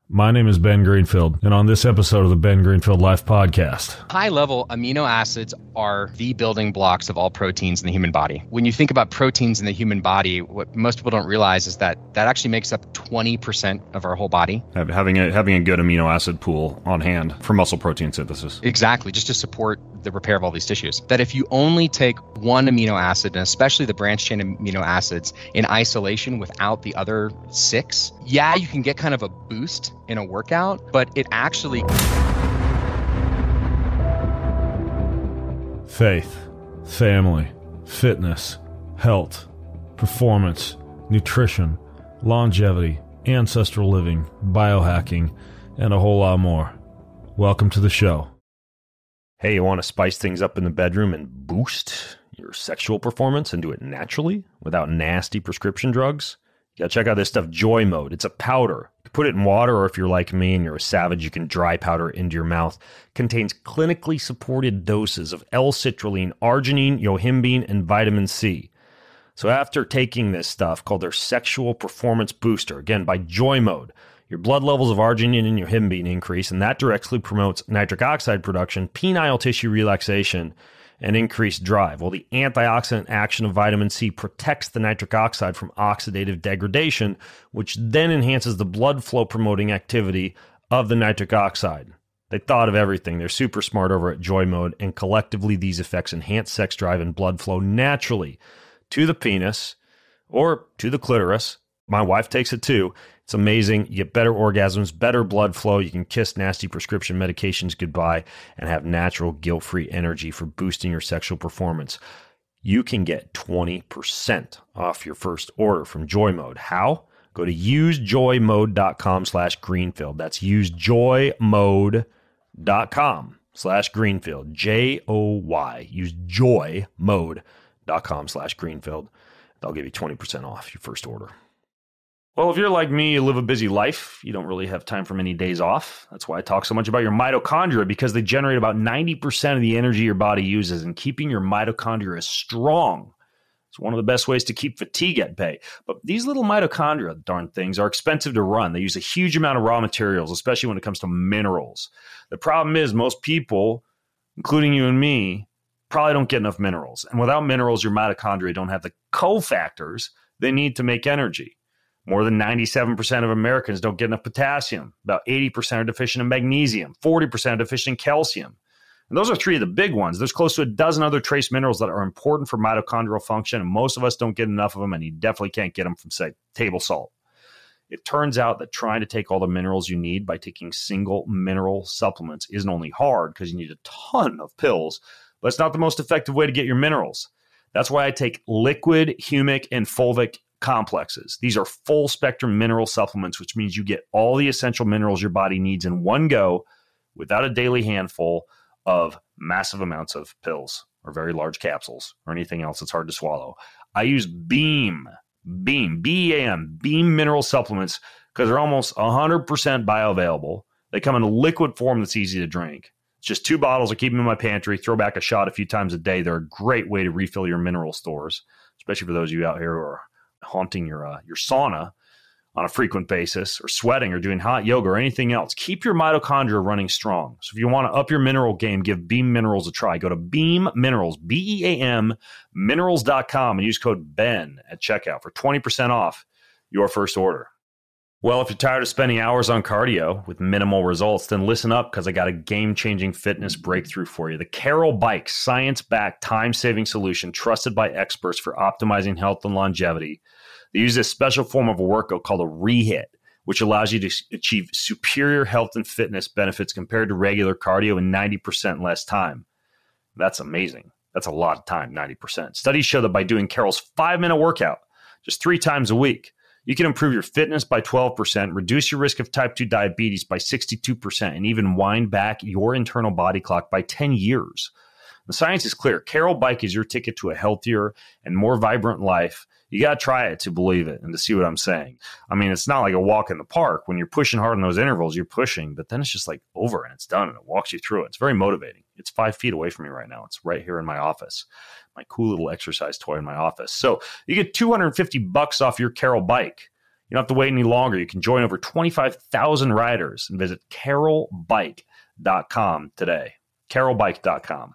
My name is Ben Greenfield, and on this episode of the Ben Greenfield Life Podcast. High-level amino acids are the building blocks of all proteins in the human body. When you think about proteins in the human body, what most people don't realize is that actually makes up 20% of our whole body. Having a good amino acid pool on hand for muscle protein synthesis. Exactly, just to support the repair of all these tissues. That if you only take one amino acid, and especially the branched chain amino acids, in isolation without the other 6, yeah, you can get kind of a boost in a workout, but it actually... Faith, family, fitness, health, performance, nutrition, longevity, ancestral living, biohacking, and a whole lot more. Welcome to the show. Hey, you want to spice things up in the bedroom and boost your sexual performance and do it naturally without nasty prescription drugs? You gotta check out this stuff, Joy Mode. It's a powder. You can put it in water, or if you're like me and you're a savage, you can dry powder into your mouth. Contains clinically supported doses of L-citrulline, arginine, yohimbine, and vitamin C. So after taking this stuff called their Sexual Performance Booster, again by Joy Mode, your blood levels of arginine and yohimbine increase, and that directly promotes nitric oxide production, penile tissue relaxation, and increased drive. Well, the antioxidant action of vitamin C protects the nitric oxide from oxidative degradation, which then enhances the blood flow promoting activity of the nitric oxide. They thought of everything. They're super smart over at Joy Mode, and collectively these effects enhance sex drive and blood flow naturally to the penis or to the clitoris. My wife takes it too. It's amazing. You get better orgasms, better blood flow. You can kiss nasty prescription medications goodbye and have natural, guilt-free energy for boosting your sexual performance. You can get 20% off your first order from Joy Mode. How? Go to usejoymode.com/Greenfield. That's usejoymode.com/Greenfield. Joy. Use joymode.com/Greenfield. They'll give you 20% off your first order. Well, if you're like me, you live a busy life, you don't really have time for many days off. That's why I talk so much about your mitochondria, because they generate about 90% of the energy your body uses, and keeping your mitochondria strong is one of the best ways to keep fatigue at bay. But these little mitochondria, darn things, are expensive to run. They use a huge amount of raw materials, especially when it comes to minerals. The problem is most people, including you and me, probably don't get enough minerals. And without minerals, your mitochondria don't have the cofactors they need to make energy. More than 97% of Americans don't get enough potassium. About 80% are deficient in magnesium. 40% are deficient in calcium. And those are 3 of the big ones. There's close to a dozen other trace minerals that are important for mitochondrial function, and most of us don't get enough of them, and you definitely can't get them from, say, table salt. It turns out that trying to take all the minerals you need by taking single mineral supplements isn't only hard because you need a ton of pills, but it's not the most effective way to get your minerals. That's why I take liquid, humic, and fulvic complexes. These are full spectrum mineral supplements, which means you get all the essential minerals your body needs in one go without a daily handful of massive amounts of pills or very large capsules or anything else that's hard to swallow. I use Beam, B-E-A-M, Beam mineral supplements, because they're almost 100% bioavailable. They come in a liquid form that's easy to drink. It's just 2 bottles. I keep them in my pantry, throw back a shot a few times a day. They're a great way to refill your mineral stores, especially for those of you out here who are haunting your sauna on a frequent basis, or sweating, or doing hot yoga, or anything else. Keep your mitochondria running strong. So if you want to up your mineral game, give Beam Minerals a try. Go to Beam Minerals, B-E-A-M, minerals.com, and use code BEN at checkout for 20% off your first order. Well, if you're tired of spending hours on cardio with minimal results, then listen up, because I got a game-changing fitness breakthrough for you. The Carol Bike, science-backed, time-saving solution trusted by experts for optimizing health and longevity. They use this special form of a workout called a rehit, which allows you to achieve superior health and fitness benefits compared to regular cardio in 90% less time. That's amazing. That's a lot of time, 90%. Studies show that by doing Carol's 5-minute workout just 3 times a week, you can improve your fitness by 12%, reduce your risk of type 2 diabetes by 62%, and even wind back your internal body clock by 10 years. The science is clear. Carol Bike is your ticket to a healthier and more vibrant life. You got to try it to believe it and to see what I'm saying. I mean, it's not like a walk in the park. When you're pushing hard in those intervals, you're pushing, but then it's just like over and it's done and it walks you through it. It's very motivating. It's 5 feet away from me right now. It's right here in my office, my cool little exercise toy in my office. So you get $250 off your Carol Bike. You don't have to wait any longer. You can join over 25,000 riders and visit carolbike.com today. carolbike.com.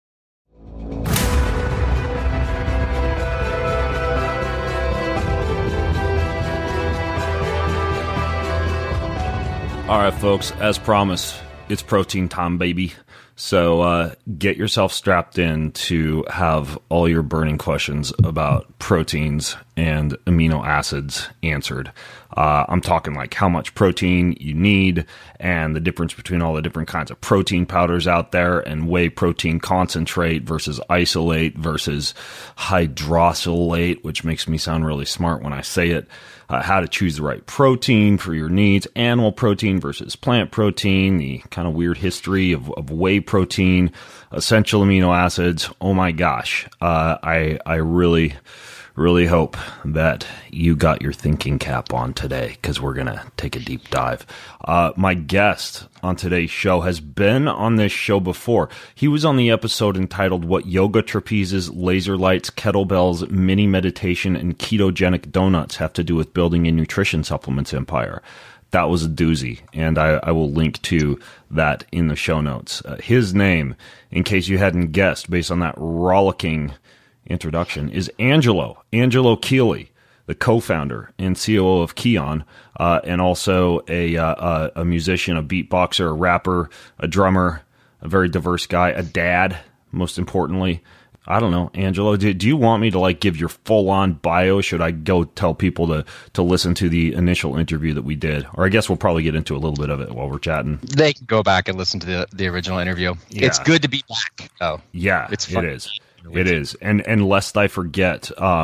All right, folks, as promised, it's protein time, baby. So get yourself strapped in to have all your burning questions about proteins and amino acids answered. I'm talking like how much protein you need and the difference between all the different kinds of protein powders out there and whey protein concentrate versus isolate versus hydrolysate, which makes me sound really smart when I say it. How to choose the right protein for your needs, animal protein versus plant protein, the kind of weird history of whey protein, essential amino acids. Oh my gosh. I really hope that you got your thinking cap on today because we're going to take a deep dive. My guest on today's show has been on this show before. He was on the episode entitled What Yoga Trapezes, Laser Lights, Kettlebells, Mini Meditation, and Ketogenic Donuts Have to Do with Building a Nutrition Supplements Empire. That was a doozy, and I will link to that in the show notes. His name, in case you hadn't guessed based on that rollicking introduction, is Angelo Keely, the co-founder and COO of Kion, and also a musician, a beatboxer, a rapper, a drummer, a very diverse guy, a dad, most importantly. I don't know, Angelo, do you want me to like give your full-on bio? Should I go tell people to listen to the initial interview that we did? Or I guess we'll probably get into a little bit of it while we're chatting. They can go back and listen to the original interview. Yeah. It's good to be back. Oh, yeah, it's fun. It is. It is, and lest I forget,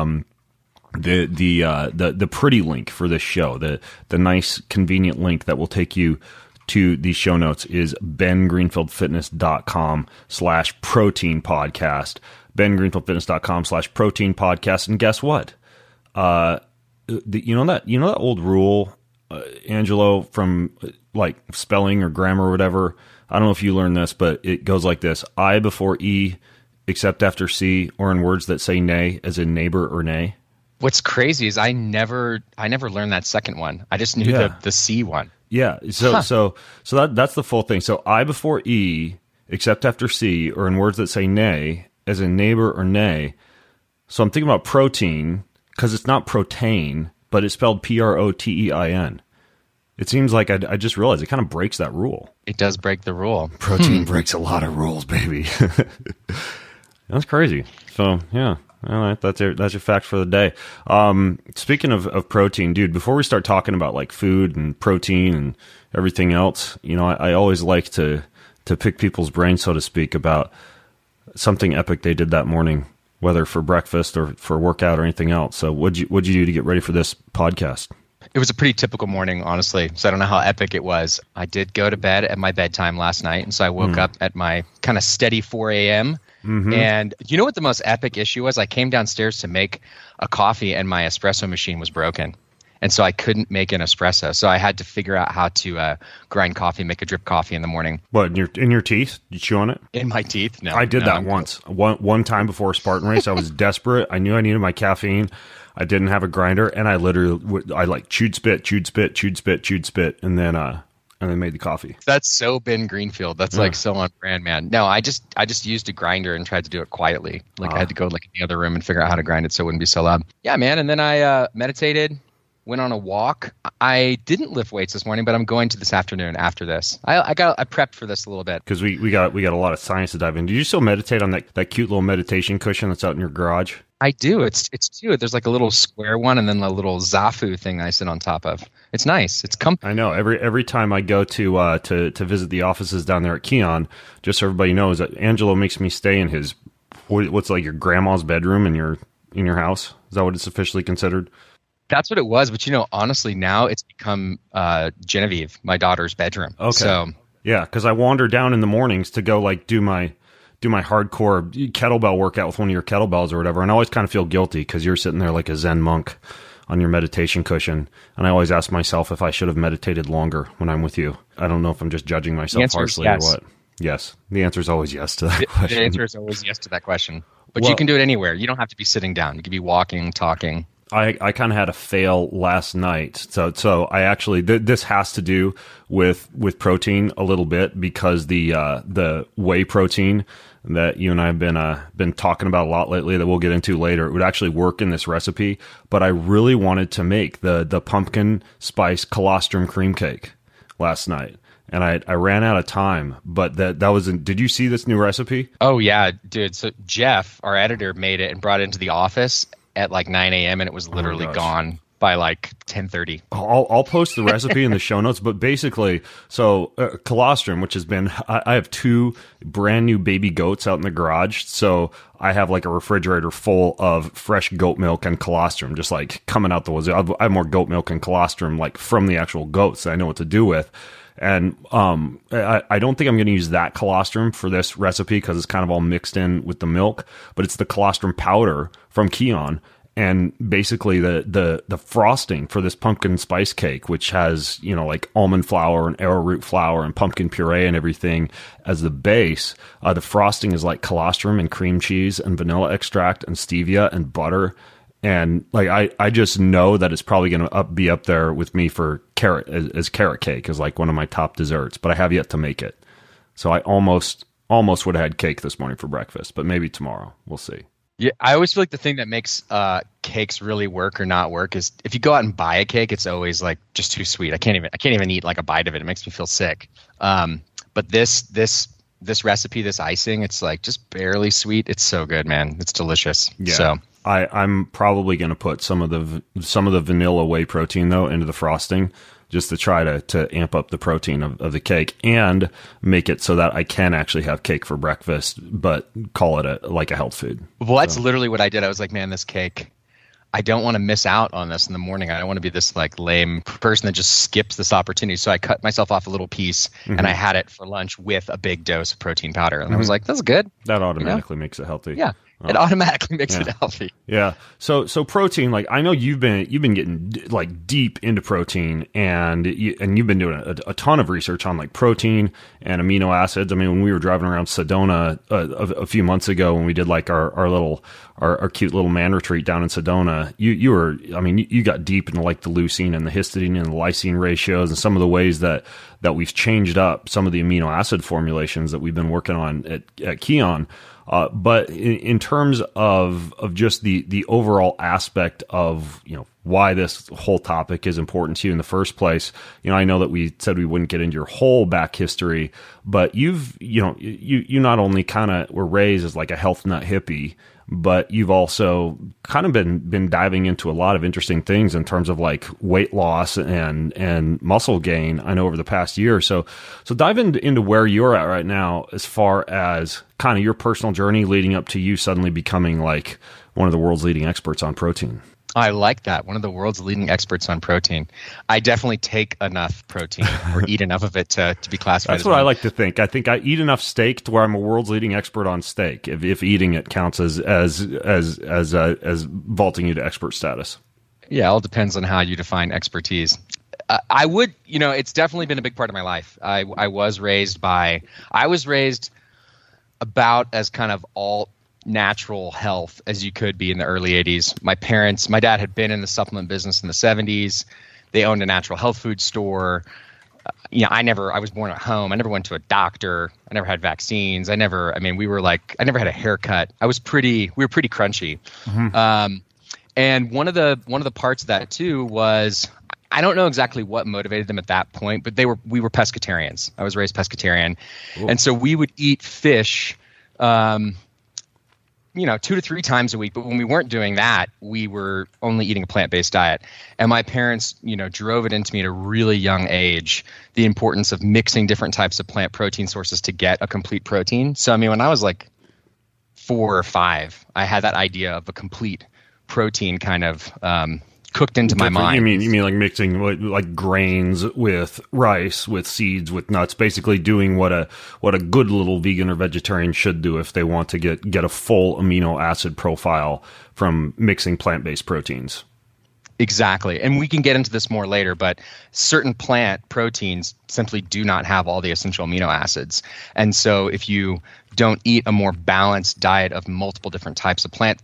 the pretty link for this show, the nice convenient link that will take you to the show notes is bengreenfieldfitness.com/protein podcast, bengreenfieldfitness.com/protein podcast, and guess what? You know that old rule, Angelo, from like spelling or grammar or whatever. I don't know if you learned this, but it goes like this: I before E, except after C, or in words that say nay, as in neighbor or nay. What's crazy is I never learned that second one. I just knew the C one. Yeah. So that's the full thing. So I before E, except after C, or in words that say nay, as in neighbor or nay. So I'm thinking about protein because it's not protein, but it's spelled Protein. It seems like I just realized it kind of breaks that rule. It does break the rule. Protein breaks a lot of rules, baby. That's crazy. So, yeah. All right, that's your fact for the day. Speaking of protein, dude, before we start talking about like food and protein and everything else, you know, I always like to pick people's brains, so to speak, about something epic they did that morning, whether for breakfast or for workout or anything else. So what'd you do to get ready for this podcast? It was a pretty typical morning, honestly. So I don't know how epic it was. I did go to bed at my bedtime last night, and so I woke up at my kind of steady 4 a.m. Mm-hmm. And you know what the most epic issue was? I came downstairs to make a coffee, and my espresso machine was broken. And so I couldn't make an espresso. So I had to figure out how to grind coffee, make a drip coffee in the morning. What, in your teeth? Did you chew on it? In my teeth? No. I did that once. One time before a Spartan race, I was desperate. I knew I needed my caffeine. I didn't have a grinder, and I literally chewed spit, and then made the coffee. That's so Ben Greenfield. That's like so on brand, man. No, I just used a grinder and tried to do it quietly. Like I had to go like in the other room and figure out how to grind it so it wouldn't be so loud. Yeah, man. And then I meditated, went on a walk. I didn't lift weights this morning, but I'm going to this afternoon after this. I prepped for this a little bit because we got a lot of science to dive in. Do you still meditate on that cute little meditation cushion that's out in your garage? I do. It's cute. There's like a little square one and then a little Zafu thing I sit on top of. It's nice. It's comfy. I know. Every time I go to visit the offices down there at Kion, just so everybody knows that Angelo makes me stay in his what's like your grandma's bedroom in your house. Is that what it's officially considered? That's what it was. But honestly, now it's become Genevieve, my daughter's bedroom. Okay. So yeah, because I wander down in the mornings to go like do my hardcore kettlebell workout with one of your kettlebells or whatever. And I always kind of feel guilty because you're sitting there like a Zen monk on your meditation cushion. And I always ask myself if I should have meditated longer when I'm with you. I don't know if I'm just judging myself harshly or what. Yes. The answer is always yes to that question. The answer is always yes to that question. But you can do it anywhere. You don't have to be sitting down. You can be walking, talking. I kind of had a fail last night. So I actually this has to do with protein a little bit, because the whey protein that you and I have been talking about a lot lately, that we'll get into later, it would actually work in this recipe. But I really wanted to make the pumpkin spice colostrum cream cake last night, and I ran out of time. But that was did you see this new recipe? Oh yeah, dude. So Jeff, our editor, made it and brought it into the office at like 9 a.m. and it was literally gone by like 10:30. I'll post the recipe in the show notes, but basically, so colostrum, which has been, I have 2 brand new baby goats out in the garage, so I have like a refrigerator full of fresh goat milk and colostrum, just like coming out the wazoo. I have more goat milk and colostrum like from the actual goats that I know what to do with. And I don't think I'm going to use that colostrum for this recipe, because it's kind of all mixed in with the milk, but it's the colostrum powder from Kion. And basically the frosting for this pumpkin spice cake, which has, like almond flour and arrowroot flour and pumpkin puree and everything as the base, the frosting is like colostrum and cream cheese and vanilla extract and stevia and butter. And like I just know that it's probably going to be up there with me for carrot cake as like one of my top desserts, but I have yet to make it. So I almost would have had cake this morning for breakfast, but maybe tomorrow. We'll see. Yeah, I always feel like the thing that makes cakes really work or not work is if you go out and buy a cake, it's always like just too sweet. I can't even eat like a bite of it. It makes me feel sick. But this recipe, this icing, it's like just barely sweet. It's so good, man. It's delicious. Yeah. So I'm probably going to put some of the vanilla whey protein though into the frosting, just to try to amp up the protein of the cake and make it so that I can actually have cake for breakfast, but call it a health food. Well, that's literally what I did. I was like, man, this cake, I don't want to miss out on this in the morning. I don't want to be this like lame person that just skips this opportunity. So I cut myself off a little piece and I had it for lunch with a big dose of protein powder. And I was like, that's good. That automatically makes it healthy. Yeah. It automatically makes it healthy. Yeah. So protein, like I know you've been getting like deep into protein, and you've been doing a ton of research on like protein and amino acids. I mean, when we were driving around Sedona a few months ago, when we did like our cute little man retreat down in Sedona, you got deep into like the leucine and the histidine and the lysine ratios and some of the ways that we've changed up some of the amino acid formulations that we've been working on at Kion. But in terms of just the overall aspect of, why this whole topic is important to you in the first place, I know that we said we wouldn't get into your whole back history, but you not only kind of were raised as like a health nut hippie, but you've also kind of been diving into a lot of interesting things in terms of like weight loss and muscle gain, I know, over the past year. So dive into where you're at right now as far as kind of your personal journey leading up to you suddenly becoming like one of the world's leading experts on protein. I like that. One of the world's leading experts on protein. I definitely take enough protein or eat enough of it to be classified. That's what I like to think. I think I eat enough steak to where I'm a world's leading expert on steak. If eating it counts as vaulting you to expert status. Yeah, it all depends on how you define expertise. I would, it's definitely been a big part of my life. I was raised about as kind of all natural health as you could be in the early 80s. My dad had been in the supplement business in the 70s. They owned a natural health food store. I was born at home. I never went to a doctor. I never had vaccines. I never had a haircut. we were pretty crunchy. Mm-hmm. And one of the parts of that too was, I don't know exactly what motivated them at that point, but we were pescatarians. I was raised pescatarian. Ooh. And so we would eat fish 2 to 3 times a week. But when we weren't doing that, we were only eating a plant-based diet. And my parents, drove it into me at a really young age, the importance of mixing different types of plant protein sources to get a complete protein. So, when I was like 4 or 5, I had that idea of a complete protein kind of cooked into my mind. You mean like mixing like grains with rice, with seeds, with nuts, basically doing what a good little vegan or vegetarian should do if they want to get a full amino acid profile from mixing plant-based proteins. Exactly. And we can get into this more later, but certain plant proteins simply do not have all the essential amino acids. And so if you don't eat a more balanced diet of multiple different types of plant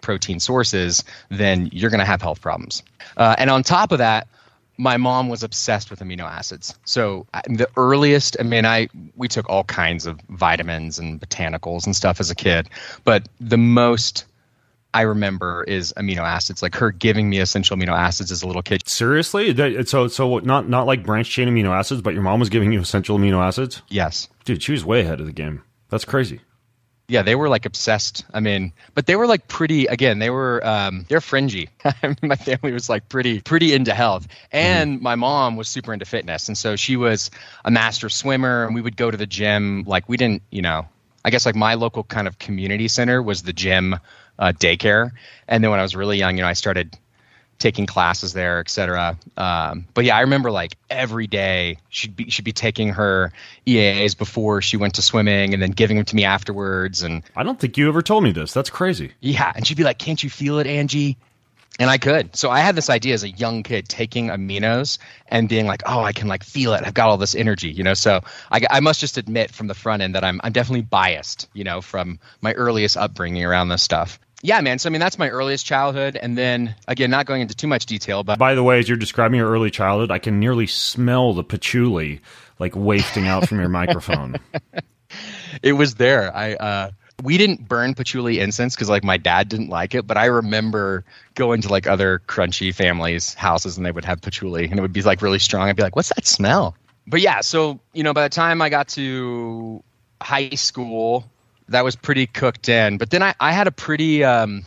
protein sources, then you're going to have health problems. And on top of that, my mom was obsessed with amino acids. So the earliest, we took all kinds of vitamins and botanicals and stuff as a kid, but the most I remember is amino acids, like her giving me essential amino acids as a little kid. Seriously? So not like branch chain amino acids, but your mom was giving you essential amino acids? Yes. Dude, she was way ahead of the game. That's crazy. Yeah, they were like obsessed. But they were like pretty, again, they're fringy. My family was like pretty into health. And my mom was super into fitness. And so she was a master swimmer, and we would go to the gym. Like we didn't, I guess like my local kind of community center was the gym, daycare. And then when I was really young, I started taking classes there, et cetera. But yeah, I remember like every day she'd be taking her EAAs before she went to swimming and then giving them to me afterwards. And I don't think you ever told me this. That's crazy. Yeah. And she'd be like, "Can't you feel it, Angie?" And I could. So I had this idea as a young kid taking aminos and being like, "Oh, I can like feel it. I've got all this energy," So I must just admit from the front end that I'm definitely biased, from my earliest upbringing around this stuff. Yeah, man. So, that's my earliest childhood. And then, again, not going into too much detail, but... By the way, as you're describing your early childhood, I can nearly smell the patchouli, like, wafting out from your microphone. It was there. We didn't burn patchouli incense because, like, my dad didn't like it. But I remember going to, like, other crunchy families' houses, and they would have patchouli. And it would be, like, really strong. I'd be like, "What's that smell?" But, yeah, so, by the time I got to high school... that was pretty cooked in. But then I had a pretty, again,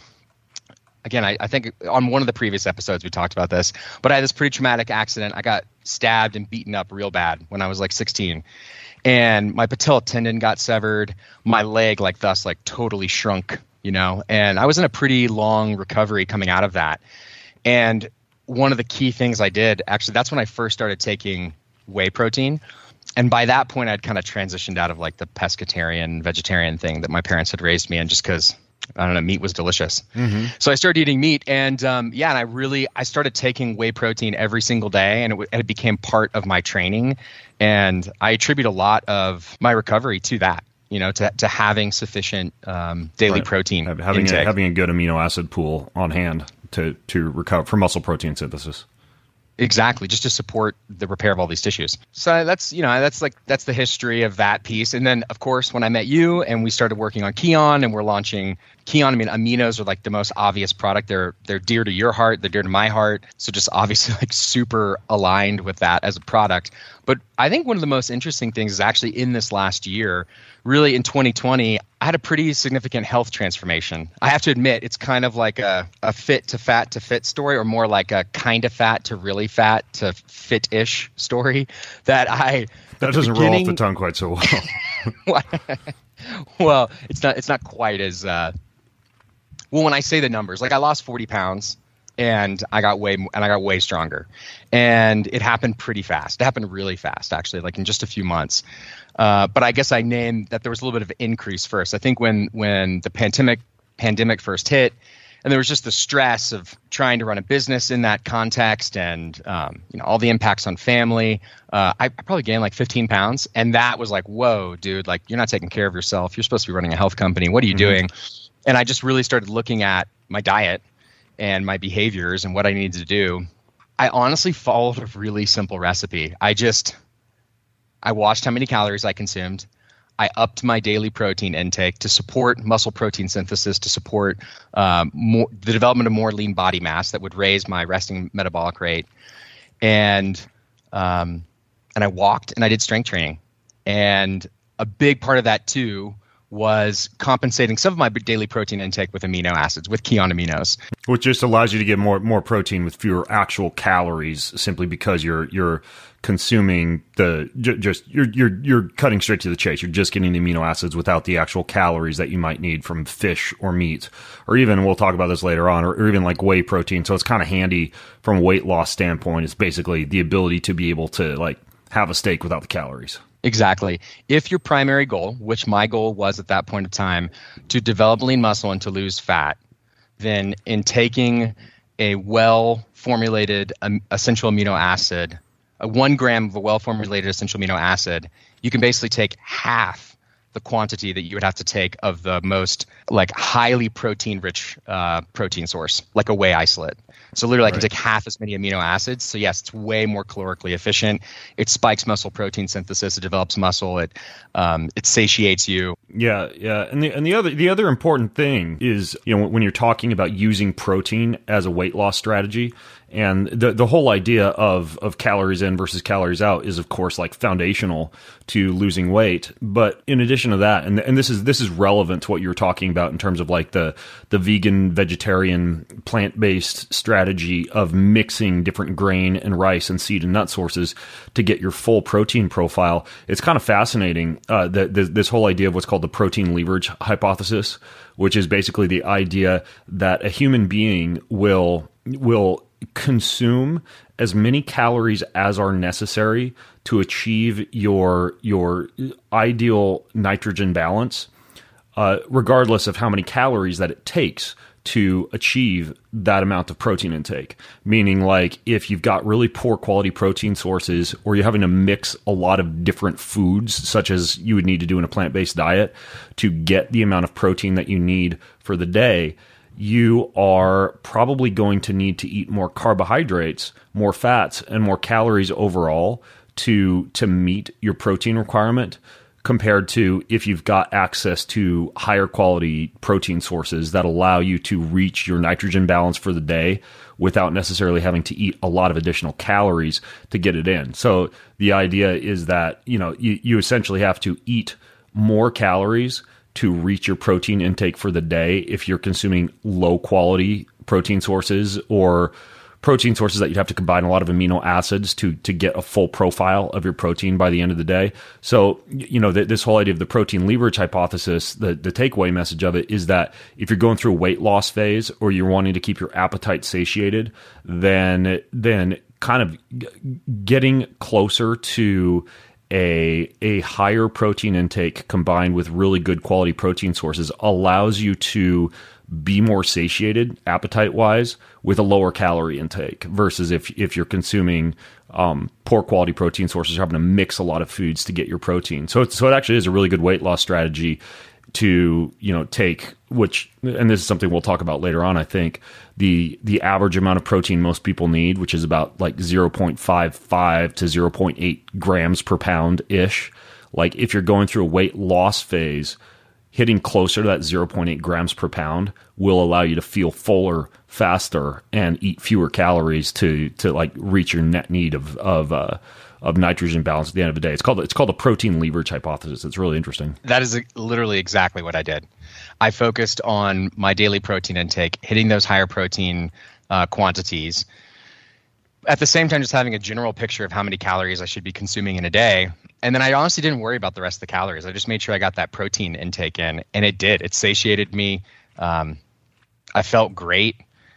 I think on one of the previous episodes we talked about this, but I had this pretty traumatic accident. I got stabbed and beaten up real bad when I was like 16. And my patella tendon got severed. My leg, thus totally shrunk, And I was in a pretty long recovery coming out of that. And one of the key things I did, actually, that's when I first started taking whey protein. And by that point, I'd kind of transitioned out of like the pescatarian, vegetarian thing that my parents had raised me in, just because, I don't know, meat was delicious. Mm-hmm. So I started eating meat, and and I started taking whey protein every single day, and it became part of my training. And I attribute a lot of my recovery to that, to having sufficient daily protein intake. Having a good amino acid pool on hand to recover for muscle protein synthesis. Exactly, just to support the repair of all these tissues. So that's the history of that piece. And then, of course, when I met you and we started working on Kion and we're launching Kion, aminos are like the most obvious product. They're dear to your heart. They're dear to my heart. So just obviously like super aligned with that as a product. But I think one of the most interesting things is actually in this last year, really in 2020, I had a pretty significant health transformation. I have to admit, it's kind of like a fit to fat to fit story, or more like a kind of fat to really fat to fit-ish story that doesn't roll off the tongue quite so well. Well, it's not quite as when I say the numbers, like I lost 40 pounds and I got way stronger, and it happened pretty fast. It happened really fast, actually, like in just a few months. But I guess I named that there was a little bit of an increase first. I think when the pandemic first hit, and there was just the stress of trying to run a business in that context, and all the impacts on family, I probably gained like 15 pounds, and that was like, whoa, dude! Like, you're not taking care of yourself. You're supposed to be running a health company. What are you doing? And I just really started looking at my diet and my behaviors and what I needed to do. I honestly followed a really simple recipe. I watched how many calories I consumed. I upped my daily protein intake to support muscle protein synthesis, to support the development of more lean body mass that would raise my resting metabolic rate. And I walked and I did strength training. And a big part of that too was compensating some of my daily protein intake with amino acids, with Kion aminos. Which just allows you to get more protein with fewer actual calories, simply because you're consuming you're cutting straight to the chase. You're just getting the amino acids without the actual calories that you might need from fish or meat, or even, we'll talk about this later on, or even like whey protein. So it's kind of handy from a weight loss standpoint. It's basically the ability to be able to like have a steak without the calories. Exactly. If your primary goal, which my goal was at that point of time, to develop lean muscle and to lose fat, then in taking a well-formulated essential amino acid, 1 gram of a well-formulated essential amino acid, you can basically take half the quantity that you would have to take of the most like highly protein rich protein source, like a whey isolate. So literally I can take half as many amino acids. So yes, it's way more calorically efficient. It spikes muscle protein synthesis. It develops muscle. It satiates you. Yeah. And the other important thing is, when you're talking about using protein as a weight loss strategy, and the whole idea of calories in versus calories out is, of course, like foundational to losing weight. But in addition to that, and this is relevant to what you were talking about in terms of like the vegan, vegetarian, plant-based strategy of mixing different grain and rice and seed and nut sources to get your full protein profile. It's kind of fascinating that this whole idea of what's called the protein leverage hypothesis, which is basically the idea that a human being will consume as many calories as are necessary to achieve your ideal nitrogen balance, regardless of how many calories that it takes to achieve that amount of protein intake. Meaning, like, if you've got really poor quality protein sources, or you're having to mix a lot of different foods, such as you would need to do in a plant-based diet, to get the amount of protein that you need for the day, you are probably going to need to eat more carbohydrates, more fats, and more calories overall to meet your protein requirement, compared to if you've got access to higher quality protein sources that allow you to reach your nitrogen balance for the day without necessarily having to eat a lot of additional calories to get it in. So the idea is that, you essentially have to eat more calories to reach your protein intake for the day if you're consuming low quality protein sources, or protein sources that you'd have to combine a lot of amino acids to get a full profile of your protein by the end of the day. So, this whole idea of the protein leverage hypothesis, the takeaway message of it is that if you're going through a weight loss phase, or you're wanting to keep your appetite satiated, then kind of getting closer to a higher protein intake combined with really good quality protein sources allows you to be more satiated appetite wise with a lower calorie intake, versus if you're consuming poor quality protein sources, you're having to mix a lot of foods to get your protein. So it actually is a really good weight loss strategy to take, which, and this is something we'll talk about later on, I think, the average amount of protein most people need, which is about like 0.55 to 0.8 grams per pound ish. Like, if you're going through a weight loss phase, hitting closer to that 0.8 grams per pound will allow you to feel fuller faster and eat fewer calories to like reach your net need of nitrogen balance at the end of the day. It's called the protein leverage hypothesis. It's really interesting. That is literally exactly what I did. I focused on my daily protein intake, hitting those higher protein quantities. At the same time, just having a general picture of how many calories I should be consuming in a day. And then I honestly didn't worry about the rest of the calories. I just made sure I got that protein intake in, and it did. It satiated me. I felt great.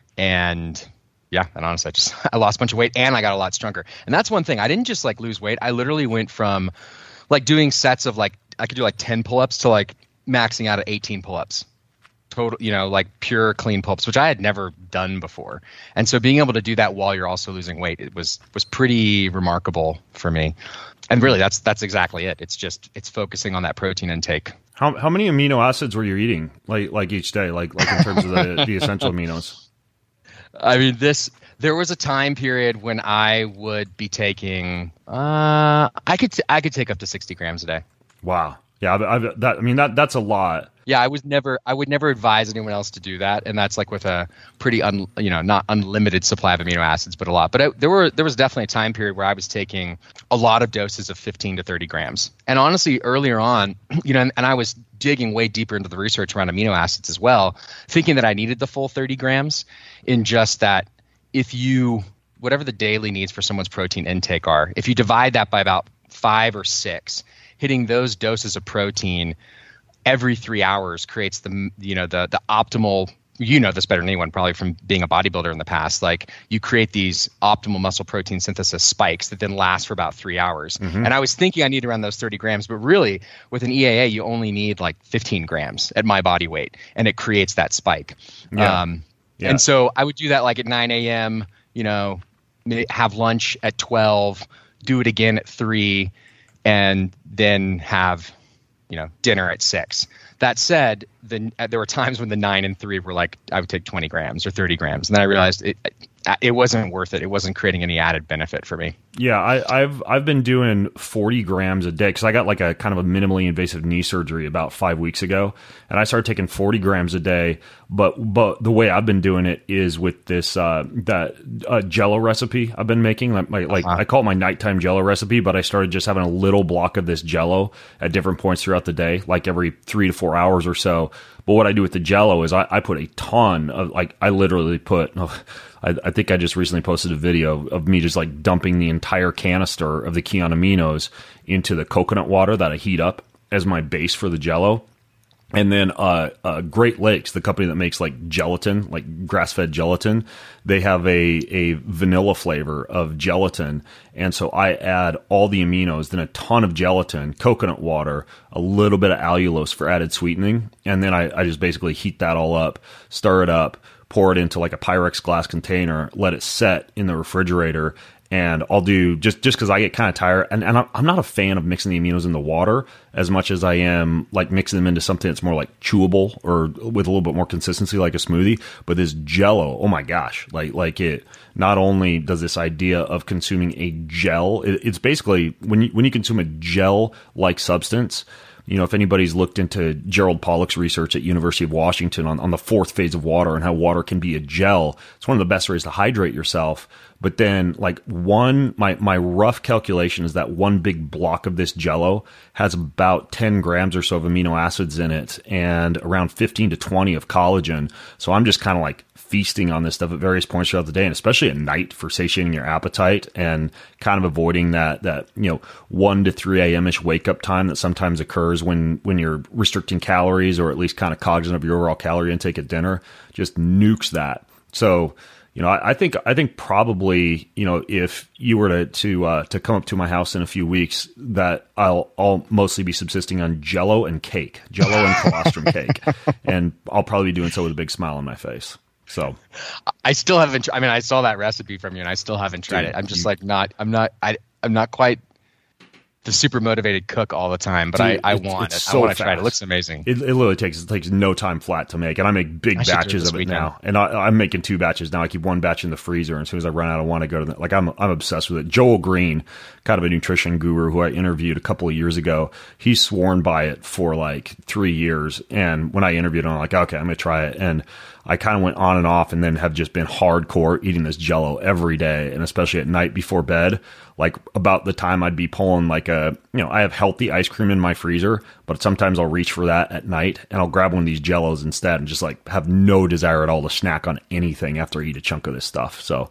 And yeah, and honestly, I lost a bunch of weight and I got a lot stronger. And that's one thing. I didn't just like lose weight. I literally went from like doing sets of like, I could do like 10 pull-ups to like maxing out at 18 pull-ups. Total, like pure clean pull-ups, which I had never done before. And so being able to do that while you're also losing weight, it was pretty remarkable for me. And really that's exactly it. It's focusing on that protein intake. How many amino acids were you eating like each day, like in terms of the essential aminos? I mean, there was a time period when I would be taking, I could take up to 60 grams a day. Wow. Yeah. That's a lot. Yeah. I would never advise anyone else to do that. And that's like with a pretty, not unlimited supply of amino acids, but a lot. But there was definitely a time period where I was taking a lot of doses of 15 to 30 grams. And honestly, earlier on, and I was digging way deeper into the research around amino acids as well, thinking that I needed the full 30 grams, in just that whatever the daily needs for someone's protein intake are, if you divide that by about 5 or 6, hitting those doses of protein every 3 hours creates the optimal, this better than anyone probably from being a bodybuilder in the past, like you create these optimal muscle protein synthesis spikes that then last for about 3 hours. Mm-hmm. And I was thinking I need around those 30 grams, but really with an EAA, you only need like 15 grams at my body weight, and it creates that spike. Yeah. And so I would do that like at 9 a.m., have lunch at 12, do it again at 3, and then have dinner at 6. That said, there were times when the 9 and 3 were like, I would take 20 grams or 30 grams. And then I realized it wasn't worth it. It wasn't creating any added benefit for me. Yeah, I've been doing 40 grams a day because I got like a kind of a minimally invasive knee surgery about 5 weeks ago, and I started taking 40 grams a day. But the way I've been doing it is with this Jello recipe I've been making. I call it my nighttime Jello recipe, but I started just having a little block of this Jello at different points throughout the day, like every 3 to 4 hours or so. But what I do with the Jello is I put a ton of, I literally put. I think I just recently posted a video of me just like dumping the entire canister of the Kion Aminos into the coconut water that I heat up as my base for the Jello. And then Great Lakes, the company that makes like gelatin, like grass-fed gelatin, they have a vanilla flavor of gelatin. And so I add all the aminos, then a ton of gelatin, coconut water, a little bit of allulose for added sweetening. And then I just basically heat that all up, stir it up, pour it into like a Pyrex glass container, let it set in the refrigerator. And I'll do, just because I get kind of tired, and I'm not a fan of mixing the aminos in the water as much as I am like mixing them into something that's more like chewable or with a little bit more consistency like a smoothie. But this Jello, oh my gosh, like it not only does this idea of consuming a gel, it's basically when you consume a gel-like substance. If anybody's looked into Gerald Pollack's research at University of Washington on the fourth phase of water and how water can be a gel, it's one of the best ways to hydrate yourself. But then my rough calculation is that one big block of this Jello has about 10 grams or so of amino acids in it and around 15 to 20 of collagen. So I'm just kind of like feasting on this stuff at various points throughout the day, and especially at night for satiating your appetite and kind of avoiding that 1 to 3 a.m.-ish wake up time that sometimes occurs when you're restricting calories or at least kind of cognizant of your overall calorie intake at dinner. Just nukes that. So I think probably if you were to come up to my house in a few weeks, that I'll mostly be subsisting on Jello and colostrum cake, and I'll probably be doing so with a big smile on my face. So I still haven't. I mean, I saw that recipe from you, and I still haven't tried it. I'm just I'm not quite the super motivated cook all the time, but I want it. So I want to try it. It looks amazing. It literally takes no time flat to make, and I make big batches of it now. And I'm making 2 batches now. I keep 1 batch in the freezer, and as soon as I run out of one, I go to I'm obsessed with it. Joel Green, kind of a nutrition guru who I interviewed a couple of years ago, he's sworn by it for like 3 years. And when I interviewed him, I'm like, okay, I'm gonna try it. And I kind of went on and off, and then have just been hardcore eating this Jello every day, and especially at night before bed. Like about the time I'd be pulling like I have healthy ice cream in my freezer, but sometimes I'll reach for that at night, and I'll grab one of these Jellos instead and just like have no desire at all to snack on anything after I eat a chunk of this stuff. So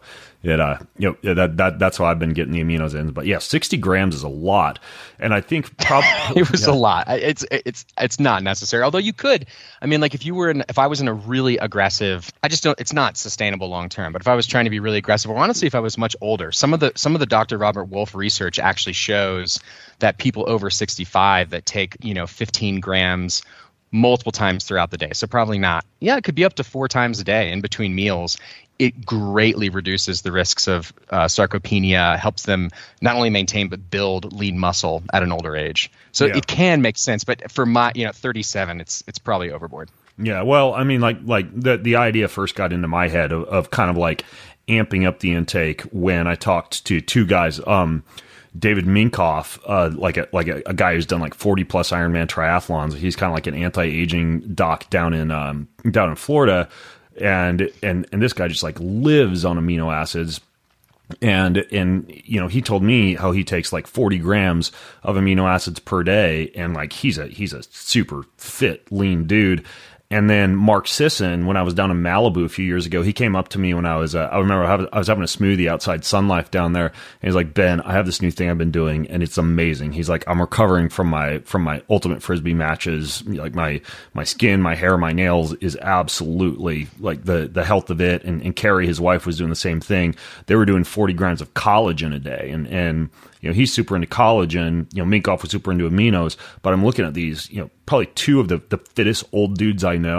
that's why I've been getting the aminos in. But yeah, 60 grams is a lot, and I think probably it was a lot. It's not necessary. Although you could, I mean, like if I was in a really aggressive, it's not sustainable long term. But if I was trying to be really aggressive, or honestly, if I was much older, some of the Dr. Robert Wolf research actually shows that people over 65 that take 15 grams multiple times throughout the day. So probably not. Yeah, it could be up to 4 times a day in between meals. It greatly reduces the risks of sarcopenia, helps them not only maintain but build lean muscle at an older age. So It can make sense, but for my 37, it's probably overboard. Yeah, well, I mean, like the idea first got into my head of kind of like amping up the intake when I talked to 2 guys. David Minkoff, like a guy who's done like 40 plus Ironman triathlons. He's kind of like an anti-aging doc down in Florida. And this guy just like lives on amino acids. And he told me how he takes like 40 grams of amino acids per day. And like, he's a super fit, lean dude. And then Mark Sisson, when I was down in Malibu a few years ago, he came up to me when I remember I was having a smoothie outside Sun Life down there. And he's like, Ben, I have this new thing I've been doing, and it's amazing. He's like, I'm recovering from my ultimate Frisbee matches. Like my skin, my hair, my nails is absolutely like the health of it. And Carrie, his wife, was doing the same thing. They were doing 40 grams of collagen a day. And he's super into collagen. Minkoff was super into aminos. But I'm looking at these, probably 2 of the fittest old dudes I know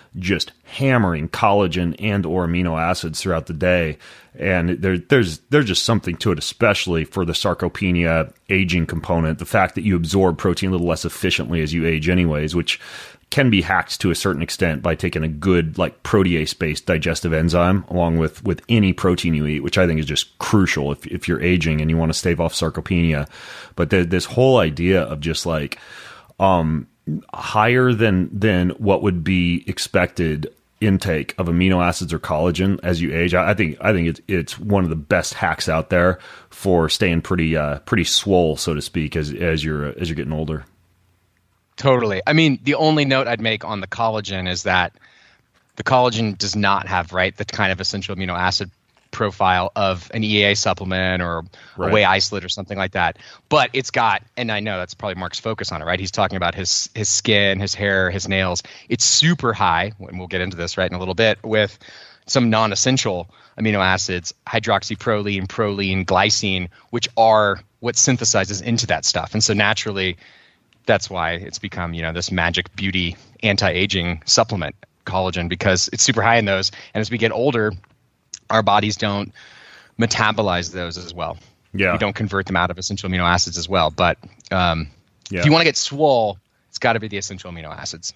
just hammering collagen and or amino acids throughout the day. And there's just something to it, especially for the sarcopenia aging component. The fact that you absorb protein a little less efficiently as you age anyways, which can be hacked to a certain extent by taking a good like protease-based digestive enzyme along with any protein you eat, which I think is just crucial if you're aging and you want to stave off sarcopenia. But this whole idea of just like higher than what would be expected intake of amino acids or collagen as you age, I think it's one of the best hacks out there for staying pretty swole, so to speak, as you're getting older. Totally. I mean, the only note I'd make on the collagen is that the collagen does not have, the kind of essential amino acid profile of an EAA supplement or a whey isolate or something like that. But it's got, and I know that's probably Mark's focus on it, right? He's talking about his skin, his hair, his nails. It's super high, and we'll get into this in a little bit, with some non-essential amino acids, hydroxyproline, proline, glycine, which are what synthesizes into that stuff. And so naturally, that's why it's become, this magic beauty anti-aging supplement, collagen, because it's super high in those. And as we get older, our bodies don't metabolize those as well. Yeah. We don't convert them out of essential amino acids as well. But if you want to get swole, it's got to be the essential amino acids.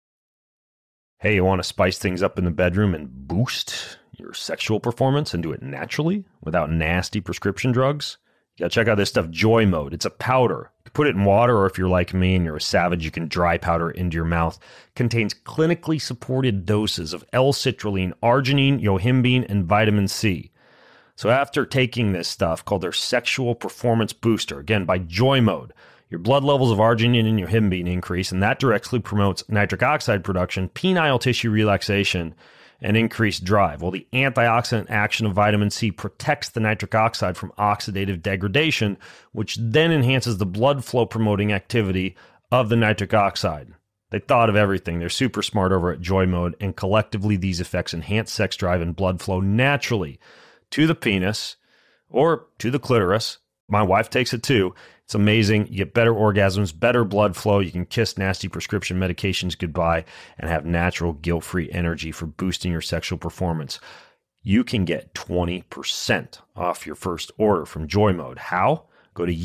Hey, you want to spice things up in the bedroom and boost your sexual performance and do it naturally without nasty prescription drugs? You got to check out this stuff, Joy Mode. It's a powder. You can put it in water, or if you're like me and you're a savage, you can dry powder into your mouth. Contains clinically supported doses of L-citrulline, arginine, yohimbine, and vitamin C. So after taking this stuff called their Sexual Performance Booster, again by Joy Mode, your blood levels of arginine and yohimbine increase, and that directly promotes nitric oxide production, penile tissue relaxation, and increased drive. Well, the antioxidant action of vitamin C protects the nitric oxide from oxidative degradation, which then enhances the blood flow promoting activity of the nitric oxide. They thought of everything. They're super smart over at Joy Mode, and collectively these effects enhance sex drive and blood flow naturally to the penis or to the clitoris. My wife takes it too. It's amazing. You get better orgasms, better blood flow. You can kiss nasty prescription medications goodbye and have natural guilt-free energy for boosting your sexual performance. You can get 20% off your first order from Joy Mode. How? Go to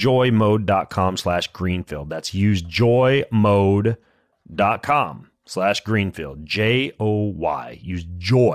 usejoymode.com/Greenfield. That's usejoymode.com/Greenfield. JOY. Use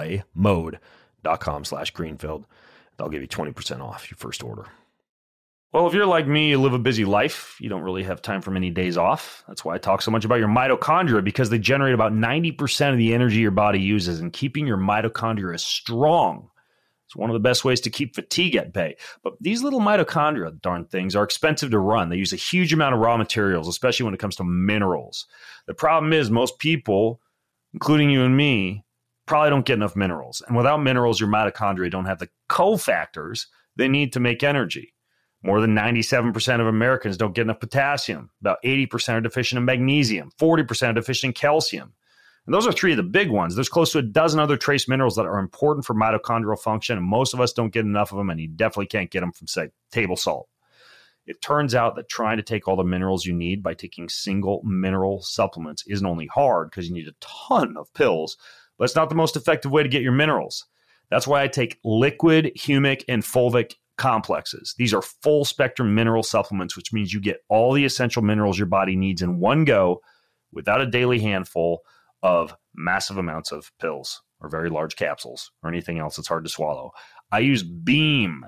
joymode.com/Greenfield. They'll give you 20% off your first order. Well, if you're like me, you live a busy life, you don't really have time for many days off. That's why I talk so much about your mitochondria, because they generate about 90% of the energy your body uses, and keeping your mitochondria strong is one of the best ways to keep fatigue at bay. But these little mitochondria, darn things, are expensive to run. They use a huge amount of raw materials, especially when it comes to minerals. The problem is most people, including you and me, probably don't get enough minerals. And without minerals, your mitochondria don't have the cofactors they need to make energy. More than 97% of Americans don't get enough potassium. About 80% are deficient in magnesium. 40% are deficient in calcium. And those are three of the big ones. There's close to a dozen other trace minerals that are important for mitochondrial function, and most of us don't get enough of them, and you definitely can't get them from, say, table salt. It turns out that trying to take all the minerals you need by taking single mineral supplements isn't only hard because you need a ton of pills, but it's not the most effective way to get your minerals. That's why I take liquid, humic, and fulvic complexes. These are full spectrum mineral supplements, which means you get all the essential minerals your body needs in one go without a daily handful of massive amounts of pills or very large capsules or anything else that's hard to swallow. I use Beam,